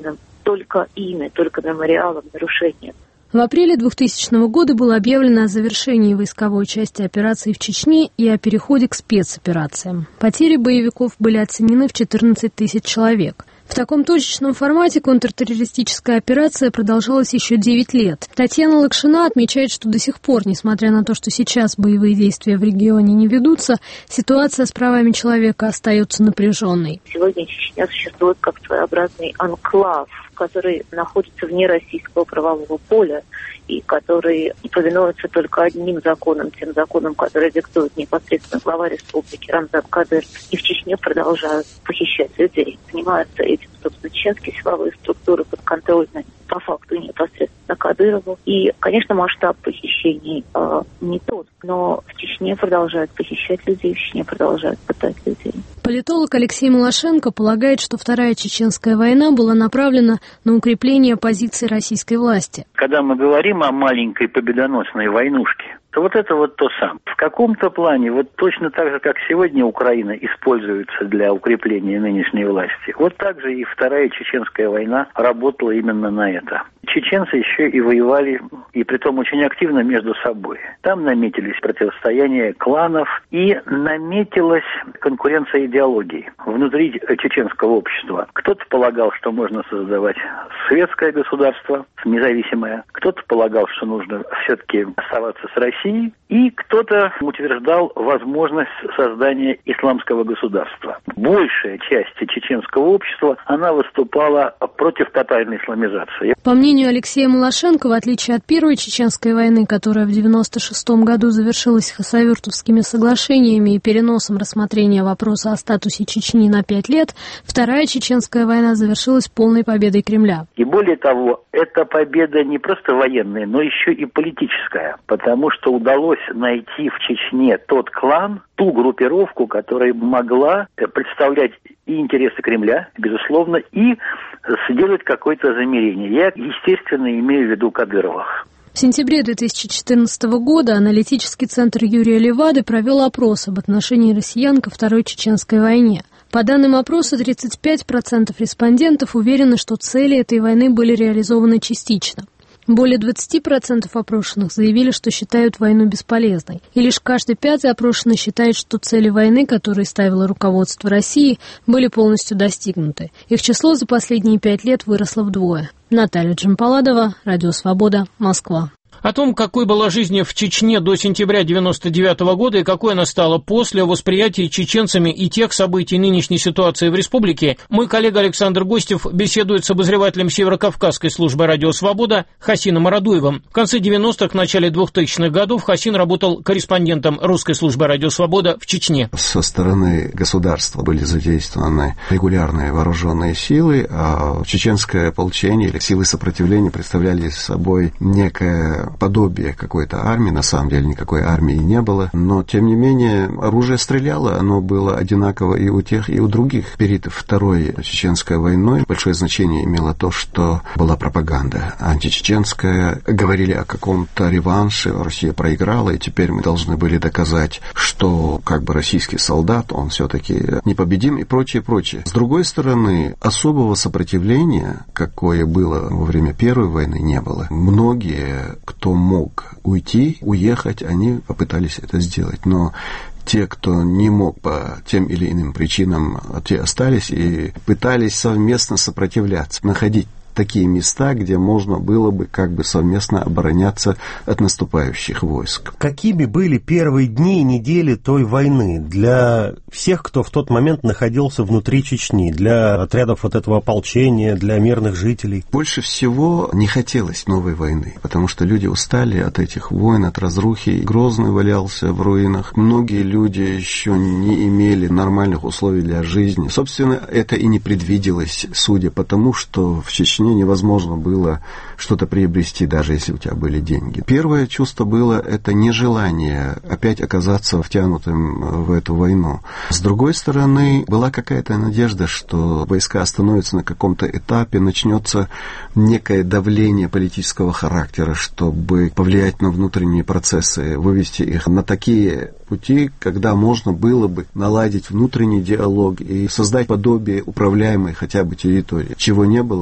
только ими, только мемориалом нарушения. В апреле двухтысячного года было объявлено о завершении войсковой части операции в Чечне и о переходе к спецоперациям. Потери боевиков были оценены в четырнадцать тысяч человек. В таком точечном формате контртеррористическая операция продолжалась еще девять лет. Татьяна Лакшина отмечает, что до сих пор, несмотря на то, что сейчас боевые действия в регионе не ведутся, ситуация с правами человека остается напряженной. Сегодня Чечня существует как своеобразный анклав, который находится вне российского правового поля и который повинуется только одним законам, тем законам, которые диктует непосредственно глава республики Рамзан Кадыров. И в Чечне продолжают похищать людей. Занимаются этим, собственно, чеченские силовые структуры подконтрольные по факту непосредственно Кадырову. И, конечно, масштаб похищений э, не тот, но в Чечне продолжают похищать людей, в Чечне продолжают пытать людей. Политолог Алексей Малашенко полагает, что Вторая Чеченская война была направлена на укрепление позиций российской власти. Когда мы говорим о маленькой победоносной войнушке, то вот это вот то самое. В каком-то плане, вот точно так же, как сегодня Украина используется для укрепления нынешней власти, вот так же и Вторая Чеченская война работала именно на это. Чеченцы еще и воевали, и притом очень активно между собой. Там наметились противостояния кланов, и наметилась конкуренция идеологий внутри чеченского общества. Кто-то полагал, что можно создавать светское государство, независимое. Кто-то полагал, что нужно все-таки оставаться с Россией. И кто-то утверждал возможность создания исламского государства. Большая часть чеченского общества, она выступала против тотальной исламизации. По мнению Алексея Малашенко, в отличие от Первой Чеченской войны, которая в девяносто шестом году завершилась Хасавюртовскими соглашениями и переносом рассмотрения вопроса о статусе Чечни на пять лет, Вторая Чеченская война завершилась полной победой Кремля. И более того, эта победа не просто военная, но еще и политическая, потому что удалось найти в Чечне тот клан, ту группировку, которая могла представлять и интересы Кремля, безусловно, и сделать какое-то замерение. Я, естественно, имею в виду Кадыровых. В сентябре две тысячи четырнадцатого года аналитический центр Юрия Левады провел опрос об отношении россиян ко Второй Чеченской войне. По данным опроса, тридцать пять процентов респондентов уверены, что цели этой войны были реализованы частично. Более двадцать процентов опрошенных заявили, что считают войну бесполезной. И лишь каждый пятый опрошенный считает, что цели войны, которые ставило руководство России, были полностью достигнуты. Их число за последние пять лет выросло вдвое. Наталья Джампаладова, Радио Свобода, Москва. О том, какой была жизнь в Чечне до сентября девяносто девятого года и какой она стала после, восприятии чеченцами и тех событий нынешней ситуации в республике, мой коллега Александр Гостев беседует с обозревателем Северокавказской службы «Радио Свобода» Хасином Арадуевым. В конце девяностых, начале двухтысячных годов Хасин работал корреспондентом русской службы «Радио Свобода» в Чечне. Со стороны государства были задействованы регулярные вооруженные силы, а чеченское ополчение или силы сопротивления представляли собой некое подобие какой-то армии, на самом деле никакой армии не было, но тем не менее оружие стреляло, оно было одинаково и у тех, и у других. Перед Второй Чеченской войной большое значение имело то, что была пропаганда античеченская, говорили о каком-то реванше, Россия проиграла, и теперь мы должны были доказать, что как бы российский солдат, он все-таки непобедим и прочее, прочее. С другой стороны, особого сопротивления, какое было во время Первой войны, не было. Многие, кто Кто мог уйти, уехать, они попытались это сделать. Но те, кто не мог по тем или иным причинам, те остались и пытались совместно сопротивляться, находить такие места, где можно было бы как бы совместно обороняться от наступающих войск. Какими были первые дни и недели той войны для всех, кто в тот момент находился внутри Чечни, для отрядов вот этого ополчения, для мирных жителей? Больше всего не хотелось новой войны, потому что люди устали от этих войн, от разрухи. Грозный валялся в руинах. Многие люди еще не имели нормальных условий для жизни. Собственно, это и не предвиделось, судя по тому, что в Чечне невозможно было что-то приобрести, даже если у тебя были деньги. Первое чувство было это нежелание опять оказаться втянутым в эту войну. С другой стороны, была какая-то надежда, что войска остановятся на каком-то этапе, начнется некое давление политического характера, чтобы повлиять на внутренние процессы, вывести их на такие пути, когда можно было бы наладить внутренний диалог и создать подобие управляемой хотя бы территории. Чего не было вот в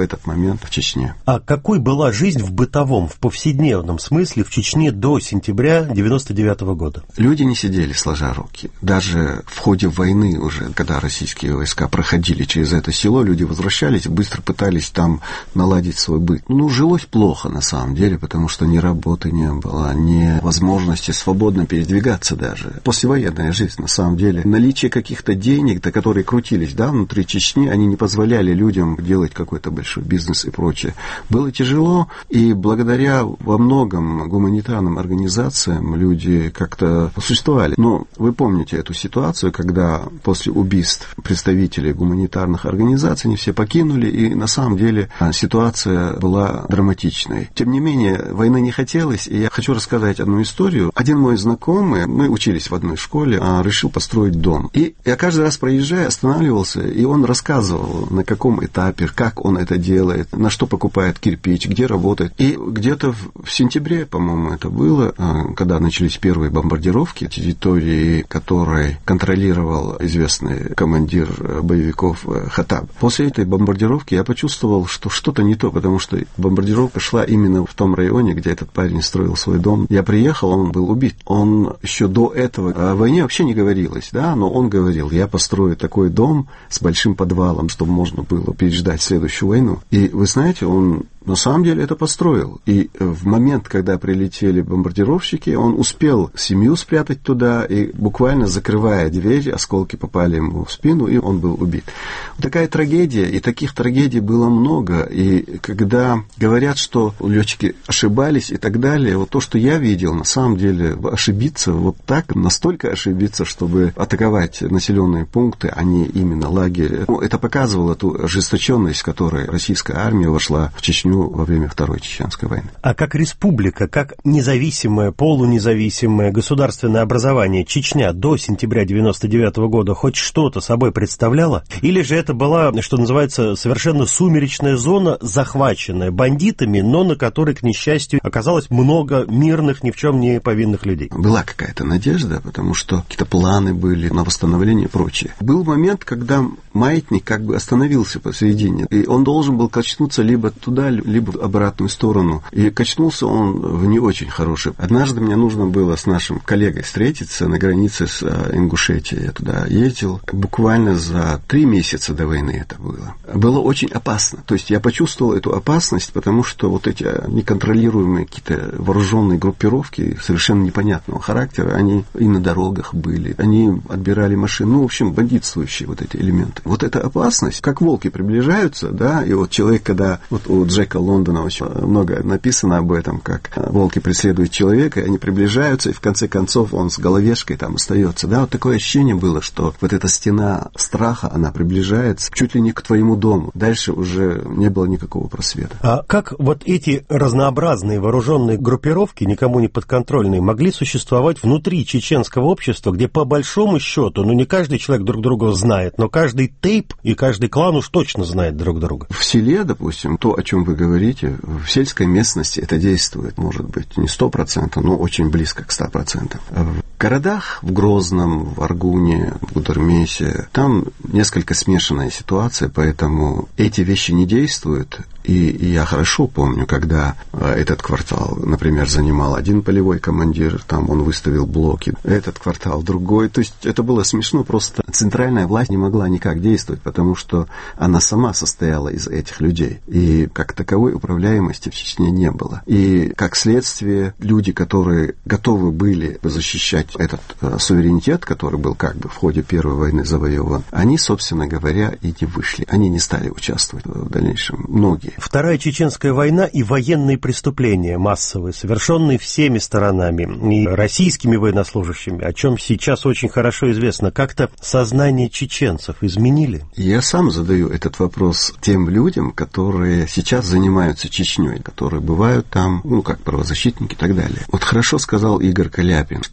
этот момент в Чечне. А какой была жизнь в бытовом, в повседневном смысле в Чечне до сентября девяносто девятого года? Люди не сидели сложа руки. Даже в ходе войны уже, когда российские войска проходили через это село, люди возвращались, быстро пытались там наладить свой быт. Ну, жилось плохо на самом деле, потому что ни работы не было, ни возможности свободно передвигаться даже. Послевоенная жизнь, на самом деле, наличие каких-то денег, до которые крутились, да, внутри Чечни, они не позволяли людям делать какой-то большой бизнес и прочее. Было тяжело, и благодаря во многом гуманитарным организациям люди как-то существовали. Но вы помните эту ситуацию, когда после убийств представителей гуманитарных организаций они все покинули, и на самом деле ситуация была драматичной. Тем не менее, войны не хотелось, и я хочу рассказать одну историю. Один мой знакомый, мы учились в одной школе, решил построить дом. И я каждый раз, проезжая, останавливался, и он рассказывал, на каком этапе, как он это делает, на что покупает кирпич, где работает. И где-то в сентябре, по-моему, это было, когда начались первые бомбардировки территории, которой контролировал известный командир боевиков Хаттаб. После этой бомбардировки я почувствовал, что что-то не то, потому что бомбардировка шла именно в том районе, где этот парень строил свой дом. Я приехал, он был убит. Он еще до этого о войне вообще не говорилось, да, но он говорил, я построю такой дом с большим подвалом, чтобы можно было переждать следующую войну. И вы знаете, он на самом деле это построил. И в момент, когда прилетели бомбардировщики, он успел семью спрятать туда, и буквально закрывая дверь, осколки попали ему в спину, и он был убит. Такая трагедия, и таких трагедий было много. И когда говорят, что летчики ошибались и так далее, вот то, что я видел, на самом деле ошибиться вот так, настолько ошибиться, чтобы атаковать населенные пункты, а не именно лагерь, ну, это показывало ту ожесточенность, в которой российская армия вошла в Чечню во время Второй Чеченской войны. А как республика, как независимое, полунезависимое государственное образование Чечня до сентября девяносто девятого года хоть что-то собой представляла? Или же это была, что называется, совершенно сумеречная зона, захваченная бандитами, но на которой, к несчастью, оказалось много мирных, ни в чем не повинных людей? Была какая-то надежда, потому что какие-то планы были на восстановление и прочее. Был момент, когда маятник как бы остановился посередине, и он должен был качнуться либо туда, либо в обратную сторону. И качнулся он в не очень хороший. Однажды мне нужно было с нашим коллегой встретиться на границе с Ингушетией. Я туда ездил. Буквально за три месяца до войны это было. Было очень опасно. То есть я почувствовал эту опасность, потому что вот эти неконтролируемые какие-то вооруженные группировки совершенно непонятного характера, они и на дорогах были, они отбирали машины. Ну, в общем, бандитствующие вот эти элементы. Вот эта опасность, как волки приближаются, да, и вот человек, когда вот у Джека Лондона очень много написано об этом, как волки преследуют человека, и они приближаются, и в конце концов он с головешкой там остается. Да, вот такое ощущение было, что вот эта стена страха, она приближается чуть ли не к твоему дому. Дальше уже не было никакого просвета. А как вот эти разнообразные вооруженные группировки, никому не подконтрольные, могли существовать внутри чеченского общества, где по большому счету, ну не каждый человек друг друга знает, но каждый тейп и каждый клан уж точно знает друг друга? В селе, допустим, то, о чем вы говорите, в сельской местности это действует, может быть, не сто процентов, но очень близко к ста процентам. В городах, в Грозном, в Аргуне, в Гудермесе, там несколько смешанная ситуация, поэтому эти вещи не действуют. И, и я хорошо помню, когда этот квартал, например, занимал один полевой командир, там он выставил блоки, этот квартал другой. То есть это было смешно, просто центральная власть не могла никак действовать, потому что она сама состояла из этих людей. И как таковой управляемости в Чечне не было. И как следствие, люди, которые готовы были защищать этот э, суверенитет, который был как бы в ходе Первой войны завоеван, они, собственно говоря, и не вышли. Они не стали участвовать в дальнейшем. Многие. Вторая Чеченская война и военные преступления массовые, совершенные всеми сторонами, и российскими военнослужащими, о чем сейчас очень хорошо известно, как-то сознание чеченцев изменили? Я сам задаю этот вопрос тем людям, которые сейчас занимаются Чечней, которые бывают там, ну, как правозащитники и так далее. Вот хорошо сказал Игорь Каляпин, что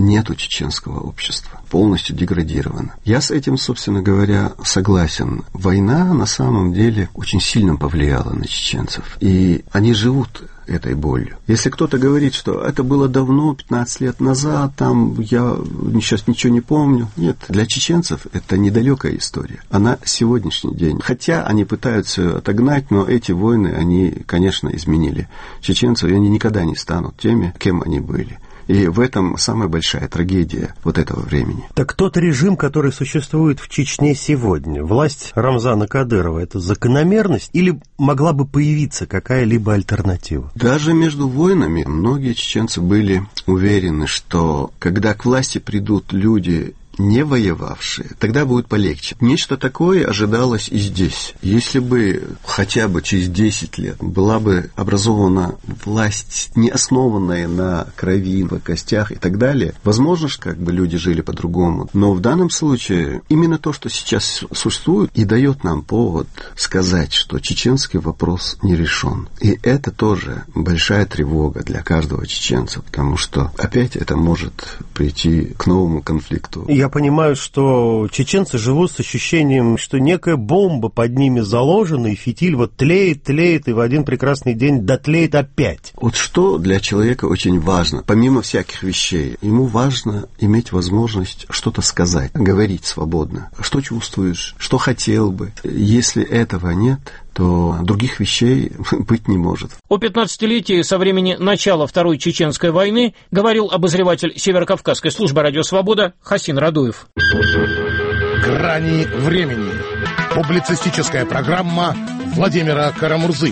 нету чеченского общества, полностью деградировано. Я с этим, собственно говоря, согласен. Война на самом деле очень сильно повлияла на чеченцев, и они живут этой болью. Если кто-то говорит, что это было давно, пятнадцать лет назад, там я сейчас ничего не помню. Нет, для чеченцев это недалекая история. Она сегодняшний день. Хотя они пытаются отогнать, но эти войны, они, конечно, изменили чеченцев, и они никогда не станут теми, кем они были. И в этом самая большая трагедия вот этого времени. Так тот режим, который существует в Чечне сегодня, власть Рамзана Кадырова, это закономерность или могла бы появиться какая-либо альтернатива? Даже между войнами многие чеченцы были уверены, что когда к власти придут люди, не воевавшие, тогда будет полегче. Нечто такое ожидалось и здесь. Если бы хотя бы через десять лет была бы образована власть, не основанная на крови, на костях и так далее, возможно, что как бы люди жили по-другому. Но в данном случае именно то, что сейчас существует, и дает нам повод сказать, что чеченский вопрос не решен. И это тоже большая тревога для каждого чеченца, потому что опять это может прийти к новому конфликту. Я понимаю, что чеченцы живут с ощущением, что некая бомба под ними заложена, и фитиль вот тлеет, тлеет, и в один прекрасный день дотлеет опять. Вот что для человека очень важно, помимо всяких вещей, ему важно иметь возможность что-то сказать, говорить свободно. Что чувствуешь, что хотел бы. Если этого нет, то других вещей быть не может. О пятнадцатилетии со времени начала Второй Чеченской войны говорил обозреватель Северокавказской службы «Радио Свобода» Хасин Радуев. «Грани времени». Публицистическая программа Владимира Карамурзы.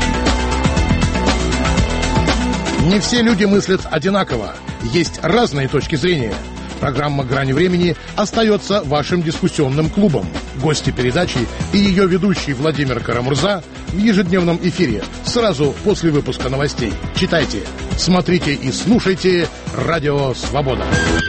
Не все люди мыслят одинаково. Есть разные точки зрения. Программа «Грани времени» остается вашим дискуссионным клубом. Гости передачи и ее ведущий Владимир Карамурза в ежедневном эфире сразу после выпуска новостей. Читайте, смотрите и слушайте «Радио Свобода».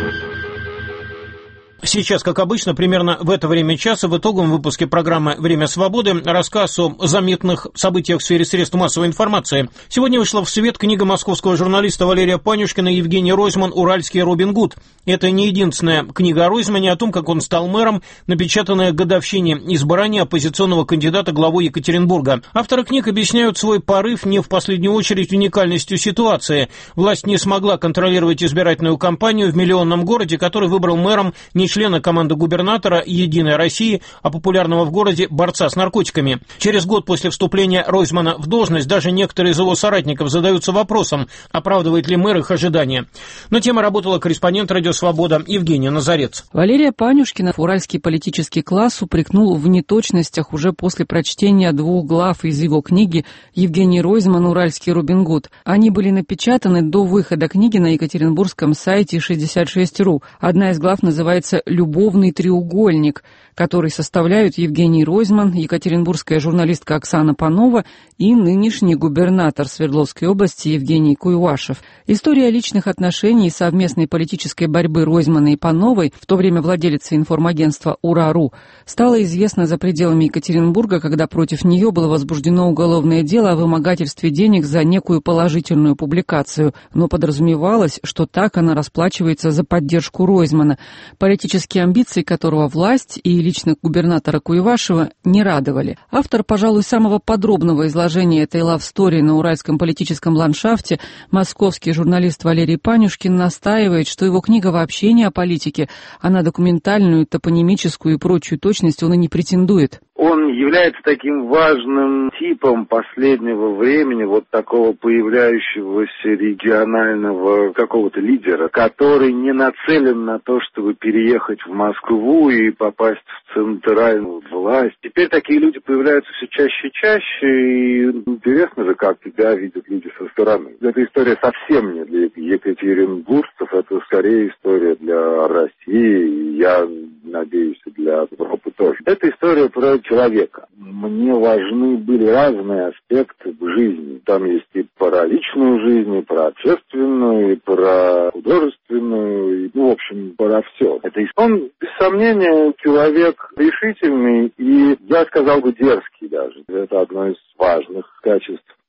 Сейчас, как обычно, примерно в это время часа в итоговом выпуске программы «Время свободы» рассказ о заметных событиях в сфере средств массовой информации. Сегодня вышла в свет книга московского журналиста Валерия Панюшкина и Евгения Ройзман «Уральский Робин Гуд». Это не единственная книга о Ройзмане, о том, как он стал мэром, напечатанная к годовщине избрания оппозиционного кандидата главой Екатеринбурга. Авторы книг объясняют свой порыв не в последнюю очередь уникальностью ситуации. Власть не смогла контролировать избирательную кампанию в миллионном городе, который выбрал мэром не члена команды губернатора «Единой России», а популярного в городе борца с наркотиками. Через год после вступления Ройзмана в должность даже некоторые из его соратников задаются вопросом, оправдывает ли мэр их ожидания. На тему работала корреспондент «Радио Свобода» Евгения Назарец. Валерия Панюшкина уральский политический класс упрекнул в неточностях уже после прочтения двух глав из его книги «Евгений Ройзман. Уральский Робин Гуд». Они были напечатаны до выхода книги на екатеринбургском сайте шестьдесят шесть точка ру. Одна из глав называется «Любовный треугольник», который составляют Евгений Ройзман, екатеринбургская журналистка Оксана Панова и нынешний губернатор Свердловской области Евгений Куйвашев. История личных отношений и совместной политической борьбы Ройзмана и Пановой, в то время владелицы информагентства «Ура.ру», стала известна за пределами Екатеринбурга, когда против нее было возбуждено уголовное дело о вымогательстве денег за некую положительную публикацию, но подразумевалось, что так она расплачивается за поддержку Ройзмана, политические амбиции которого власть и лично губернатора Куйвашева не радовали. Автор, пожалуй, самого подробного изложения этой лав-стори на уральском политическом ландшафте, московский журналист Валерий Панюшкин, настаивает, что его книга вообще не о политике, а на документальную, топонимическую и прочую точность он и не претендует. Он является таким важным типом последнего времени, вот такого появляющегося регионального какого-то лидера, который не нацелен на то, чтобы переехать в Москву и попасть в центральную власть. Теперь такие люди появляются все чаще и чаще, и интересно же, как тебя видят люди со стороны. Эта история совсем не для екатеринбуржцев, это скорее история для России, и я надеюсь, для Европы тоже. Это история про человека. Мне важны были разные аспекты жизни. Там есть и про личную жизнь, и про общественную, и про художественную, и, ну, в общем, про все. Это он, без сомнения, человек решительный и, я сказал бы, дерзкий даже. Это одно из важных качеств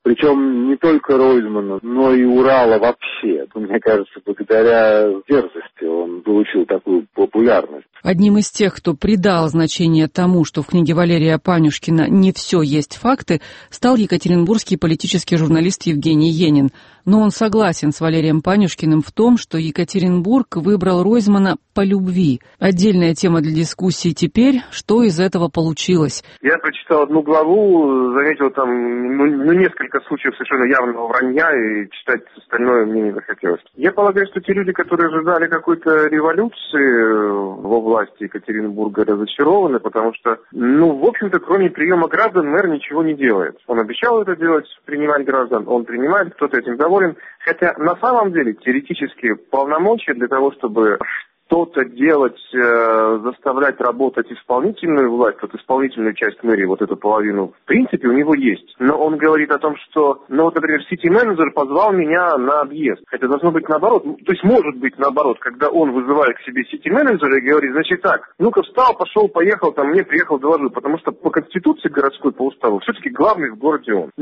Причем не только Ройзмана, но и Урала вообще. Мне кажется, благодаря дерзости он получил такую популярность. Одним из тех, кто придал значение тому, что в книге Валерия Панюшкина «Не все есть факты», стал екатеринбургский политический журналист Евгений Енин. Но он согласен с Валерием Панюшкиным в том, что Екатеринбург выбрал Ройзмана по любви. Отдельная тема для дискуссии теперь, что из этого получилось. Я прочитал одну главу, заметил там ну, ну, несколько случаев совершенно явного вранья, и читать остальное мне не захотелось. Я полагаю, что те люди, которые ожидали какой-то революции во власти Екатеринбурга, разочарованы, потому что, ну, в общем-то, кроме приема граждан, мэр ничего не делает. Он обещал это делать, принимать граждан, он принимает, кто-то этим доволен. Хотя на самом деле теоретически полномочия для того, чтобы что-то делать, э, заставлять работать исполнительную власть, вот исполнительную часть мэрии, вот эту половину, в принципе, у него есть. Но он говорит о том, что, ну вот, например, сити-менеджер позвал меня на объезд. Хотя должно быть наоборот. То есть может быть наоборот, когда он вызывает к себе сити-менеджера и говорит, значит так, ну-ка встал, пошел, поехал, там мне приехал, доложил. Потому что по конституции городской, по уставу, все-таки главный в городе он.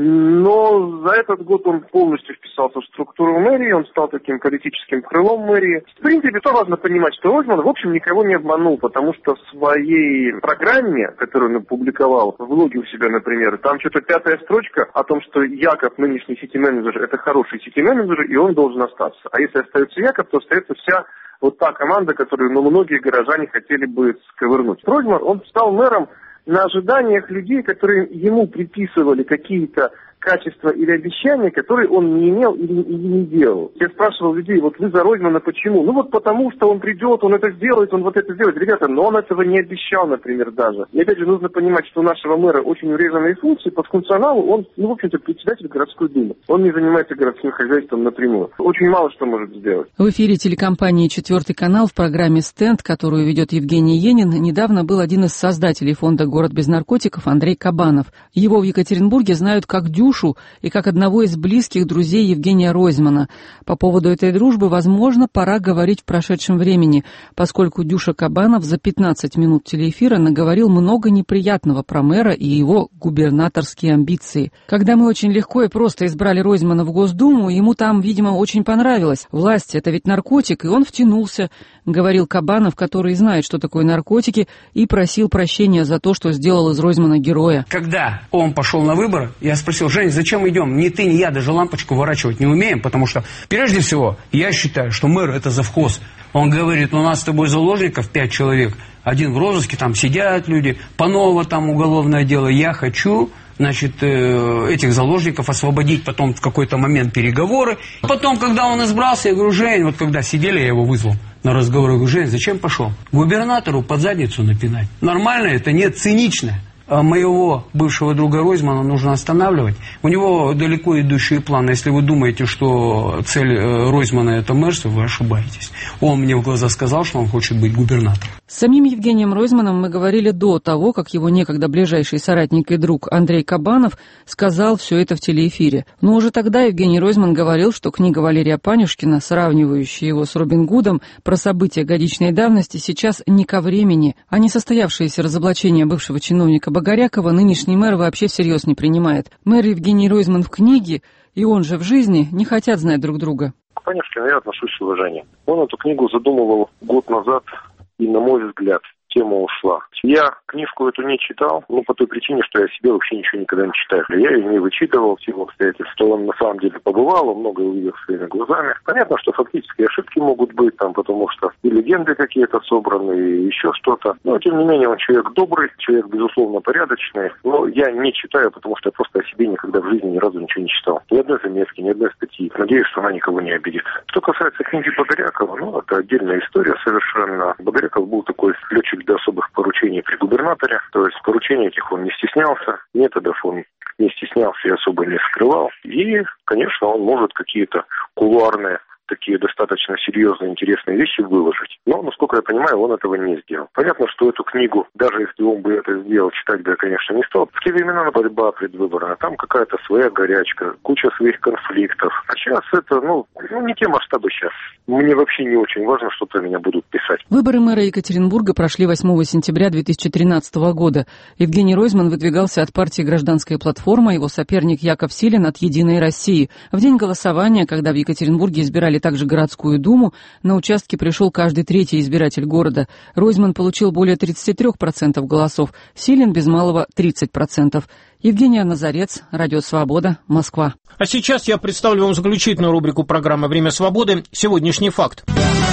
Но за этот год он полностью вписался в структуру мэрии, он стал таким политическим крылом мэрии. В принципе, то важно понимать, что Ройзман, в общем, никого не обманул, потому что в своей программе, которую он опубликовал в блоге у себя, например, там что-то пятая строчка о том, что Яков, нынешний сити-менеджер, это хороший сити-менеджер, и он должен остаться. А если остается Яков, то остается вся вот та команда, которую, ну, многие горожане хотели бы сковырнуть. Ройзман, он стал мэром на ожиданиях людей, которые ему приписывали какие-то качества или обещания, которые он не имел или, или не делал. Я спрашивал людей, вот вы за Ройзмана почему? Ну вот потому, что он придет, он это сделает, он вот это сделает. Ребята, но он этого не обещал, например, даже. И опять же, нужно понимать, что у нашего мэра очень урезанные функции. По функционалу он, ну, в общем-то, председатель городской думы. Он не занимается городским хозяйством напрямую. Очень мало что может сделать. В эфире телекомпании «Четвертый канал» в программе «Стенд», которую ведет Евгений Енин, недавно был один из создателей фонда «Город без наркотиков» Андрей Кабанов. Его в Екатеринбурге знают как Дюшу и как одного из близких друзей Евгения Ройзмана. По поводу этой дружбы, возможно, пора говорить в прошедшем времени, поскольку Дюша Кабанов за пятнадцать минут телеэфира наговорил много неприятного про мэра и его губернаторские амбиции. Когда мы очень легко и просто избрали Ройзмана в Госдуму, ему там, видимо, очень понравилось. Власть — это ведь наркотик, и он втянулся, говорил Кабанов, который знает, что такое наркотики, и просил прощения за то, что сделал из Ройзмана героя. Когда он пошел на выборы, я спросил: Жень, зачем идем? Ни ты, ни я даже лампочку выворачивать не умеем, потому что, прежде всего, я считаю, что мэр — это завхоз. Он говорит, у нас с тобой заложников пять человек, один в розыске, там сидят люди, Панова там уголовное дело. Я хочу, значит, этих заложников освободить, потом в какой-то момент переговоры. Потом, когда он избрался, я говорю: Жень, вот когда сидели, я его вызвал на разговор, я говорю: Жень, зачем пошел? Губернатору под задницу напинать. Нормально это? Нет, цинично. Моего бывшего друга Ройзмана нужно останавливать. У него далеко идущие планы. Если вы думаете, что цель Ройзмана — это мэрство, вы ошибаетесь. Он мне в глаза сказал, что он хочет быть губернатором. С самим Евгением Ройзманом мы говорили до того, как его некогда ближайший соратник и друг Андрей Кабанов сказал все это в телеэфире. Но уже тогда Евгений Ройзман говорил, что книга Валерия Панюшкина, сравнивающая его с Робин Гудом, про события годичной давности, сейчас не ко времени, а несостоявшееся разоблачение бывшего чиновника Богорякова нынешний мэр вообще всерьез не принимает. Мэр Евгений Ройзман в книге и он же в жизни не хотят знать друг друга. К Панюшкину я отношусь с уважением. Он эту книгу задумывал год назад, и, на мой взгляд, тема ушла. Я книжку эту не читал, ну, по той причине, что я себе вообще ничего никогда не читаю. Я ее не вычитывал, в силу обстоятельств, что он на самом деле побывал, он многое увидел своими глазами. Понятно, что фактически ошибки могут быть там, потому что и легенды какие-то собраны, и еще что-то. Но, тем не менее, он человек добрый, человек, безусловно, порядочный. Но я не читаю, потому что я просто о себе никогда в жизни ни разу ничего не читал. Ни одной заметки, ни одной статьи. Надеюсь, что она никого не обидит. Что касается книги Богорякова, ну, это отдельная история совершенно. Богоряков был такой летчик до особых поручений при губернаторе, то есть поручений этих он не стеснялся, методов он не стеснялся и особо не скрывал. И, конечно, он может какие-то кулуарные такие достаточно серьезные, интересные вещи выложить. Но, насколько я понимаю, он этого не сделал. Понятно, что эту книгу, даже если он бы это сделал, читать бы я, конечно, не стал. В те времена борьба предвыборная, а там какая-то своя горячка, куча своих конфликтов. А сейчас это, ну, ну не те масштабы сейчас. Мне вообще не очень важно, что про меня будут писать. Выборы мэра Екатеринбурга прошли восьмого сентября две тысячи тринадцатого года. Евгений Ройзман выдвигался от партии «Гражданская платформа», его соперник Яков Силин от «Единой России». В день голосования, когда в Екатеринбурге избирали также городскую думу, на участке пришел каждый третий избиратель города. Ройзман получил более тридцать три процента голосов, Силин без малого тридцать процентов. Евгения Назарец, Радио Свобода, Москва. А сейчас я представлю вам заключительную рубрику программы «Время свободы». Сегодняшний факт.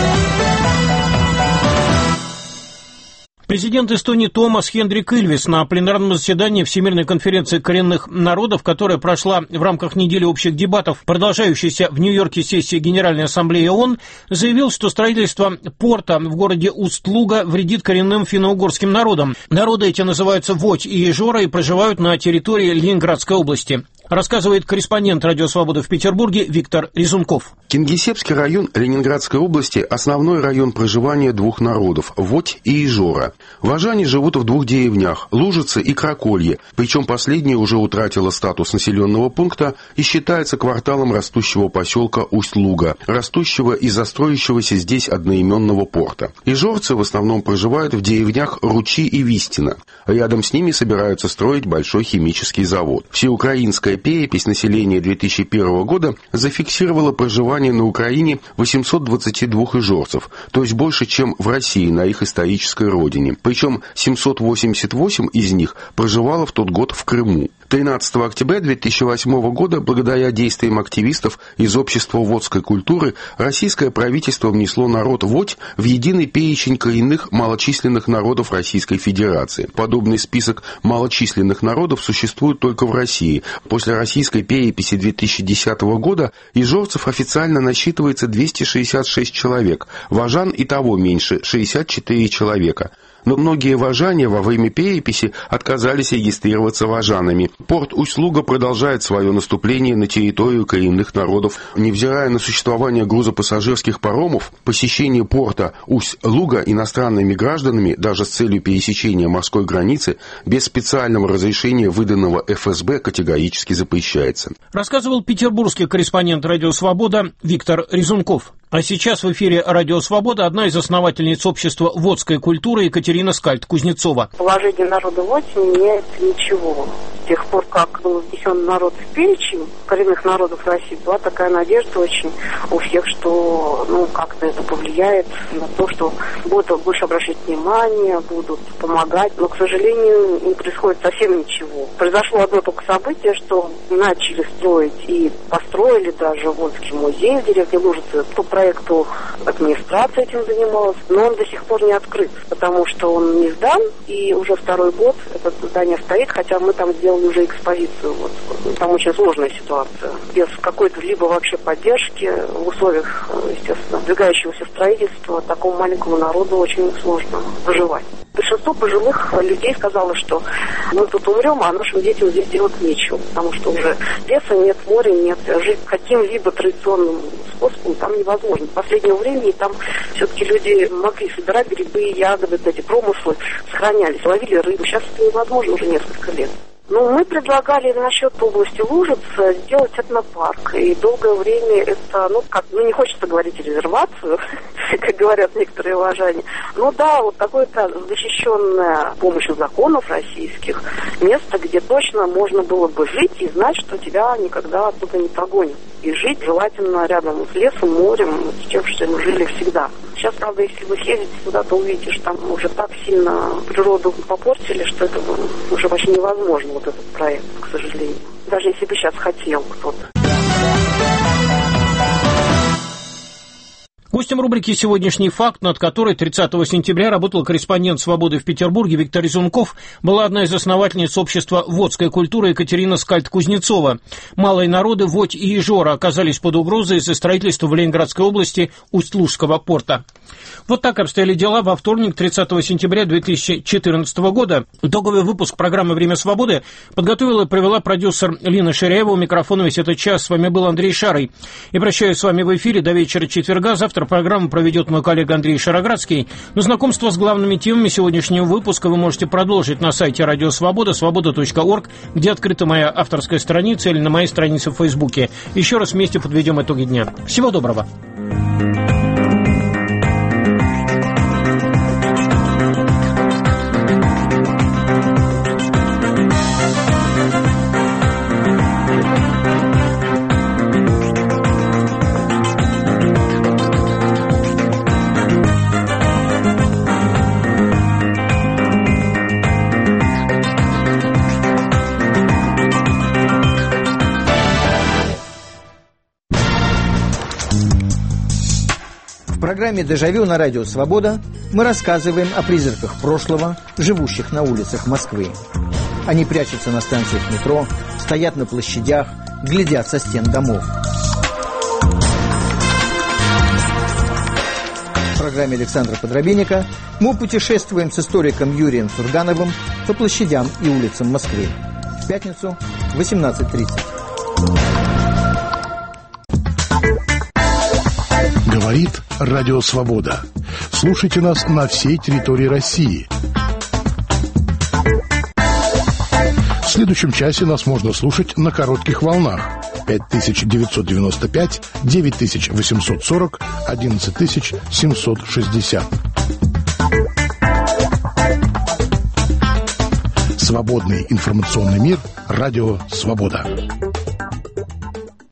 Президент Эстонии Томас Хендрик Ильвис на пленарном заседании Всемирной конференции коренных народов, которая прошла в рамках недели общих дебатов, продолжающейся в Нью-Йорке сессии Генеральной Ассамблеи ООН, заявил, что строительство порта в городе Усть-Луга вредит коренным финно-угорским народам. Народы эти называются Водь и Ежора и проживают на территории Ленинградской области. Рассказывает корреспондент «Радио Свобода» в Петербурге Виктор Резунков. Кингисеппский район Ленинградской области – основной район проживания двух народов – Водь и Ежора. Вожане живут в двух деревнях – Лужице и Краколье, причем последняя уже утратила статус населенного пункта и считается кварталом растущего поселка Усть-Луга, растущего из-за строящегося здесь одноименного порта. Ежорцы в основном проживают в деревнях Ручи и Вистина. Рядом с ними собираются строить большой химический завод. Всеукраинская перепись населения две тысячи первого года зафиксировала проживание на Украине восемьсот двадцать два ежорцев, то есть больше, чем в России на их исторической родине. Причем семьсот восемьдесят восемь из них проживало в тот год в Крыму. тринадцатого октября две тысячи восьмого года, благодаря действиям активистов из общества водской культуры, российское правительство внесло народ Водь в единый перечень коренных малочисленных народов Российской Федерации. Подобный список малочисленных народов существует только в России. После российской переписи две тысячи десятого года ежорцев официально насчитывается двести шестьдесят шесть человек, вожан и того меньше – шестьдесят четыре человека. Но многие вожане во время переписи отказались регистрироваться вожанами. Порт Усть-Луга продолжает свое наступление на территорию коренных народов. Невзирая на существование грузопассажирских паромов, посещение порта Усть-Луга иностранными гражданами, даже с целью пересечения морской границы, без специального разрешения, выданного эф эс бэ, категорически запрещается. Рассказывал петербургский корреспондент «Радио Свобода» Виктор Резунков. А сейчас в эфире «Радио Свобода» одна из основательниц общества водской культуры Екатерина Скальд-Кузнецова. Положение народа Водь не меняет ничего. С тех пор, как был внесен народ в перечень коренных народов России, была такая надежда очень у всех, что ну, как-то это повлияет на то, что будут больше обращать внимание, будут помогать. Но, к сожалению, не происходит совсем ничего. Произошло одно только событие, что начали строить и построили даже Водский музей в деревне Лужицы. По проекту администрация этим занималась, но он до сих пор не открыт, потому что он не сдан, и уже второй год это здание стоит, хотя мы там сделали уже экспозицию. Вот. Там очень сложная ситуация. Без какой-то либо вообще поддержки в условиях, естественно, двигающегося строительства такому маленькому народу очень сложно выживать. Большинство пожилых людей сказало, что мы тут умрем, а нашим детям здесь делать нечего, потому что уже леса нет, моря нет, жить каким-либо традиционным способом там невозможно. В последнее время там все-таки люди могли собирать грибы, ягоды, эти промыслы сохранялись, ловили рыбу. Сейчас это невозможно уже несколько лет. Ну, мы предлагали насчет области Лужиц сделать этнопарк. И долгое время это, ну, как, ну, не хочется говорить резервацию, как говорят некоторые вожане. Ну да, вот такое-то защищенное с помощью законов российских место, где точно можно было бы жить и знать, что тебя никогда оттуда не прогонят. И жить желательно рядом с лесом, морем, с тем, что мы жили всегда. Сейчас, правда, если вы съездите туда, то увидите, что там уже так сильно природу попортили, что это уже вообще невозможно, вот этот проект, к сожалению. Даже если бы сейчас хотел кто-то. Гостем рубрики «Сегодняшний факт», над которой тридцатого сентября работал корреспондент «Свободы» в Петербурге Виктор Резунков, была одна из основательниц общества водской культуры Екатерина Скальд-Кузнецова. Малые народы Водь и Ежора оказались под угрозой из-за строительства в Ленинградской области Усть-Лужского порта. Вот так обстояли дела во вторник, тридцатого сентября две тысячи четырнадцатого года. Итоговый выпуск программы «Время свободы» подготовила и провела продюсер Лина Ширяева. У микрофона весь этот час. С вами был Андрей Шарый. И прощаюсь с вами в эфире до вечера четверга. Завтра программу проведет мой коллега Андрей Шароградский. Но знакомство с главными темами сегодняшнего выпуска вы можете продолжить на сайте Радио Свобода, свобода точка орг, где открыта моя авторская страница, или на моей странице в Фейсбуке. Еще раз вместе подведем итоги дня. Всего доброго. В программе «Дежавю» на Радио Свобода мы рассказываем о призраках прошлого, живущих на улицах Москвы. Они прячутся на станциях метро, стоят на площадях, глядят со стен домов. В программе Александра Подробинника мы путешествуем с историком Юрием Сургановым по площадям и улицам Москвы. В пятницу в восемнадцать тридцать. Говорит Радио Свобода. Слушайте нас на всей территории России. В следующем часе нас можно слушать на коротких волнах. пять тысяч девятьсот девяносто пять, девять тысяч восемьсот сорок, одиннадцать тысяч семьсот шестьдесят. Свободный информационный мир. Радио Свобода.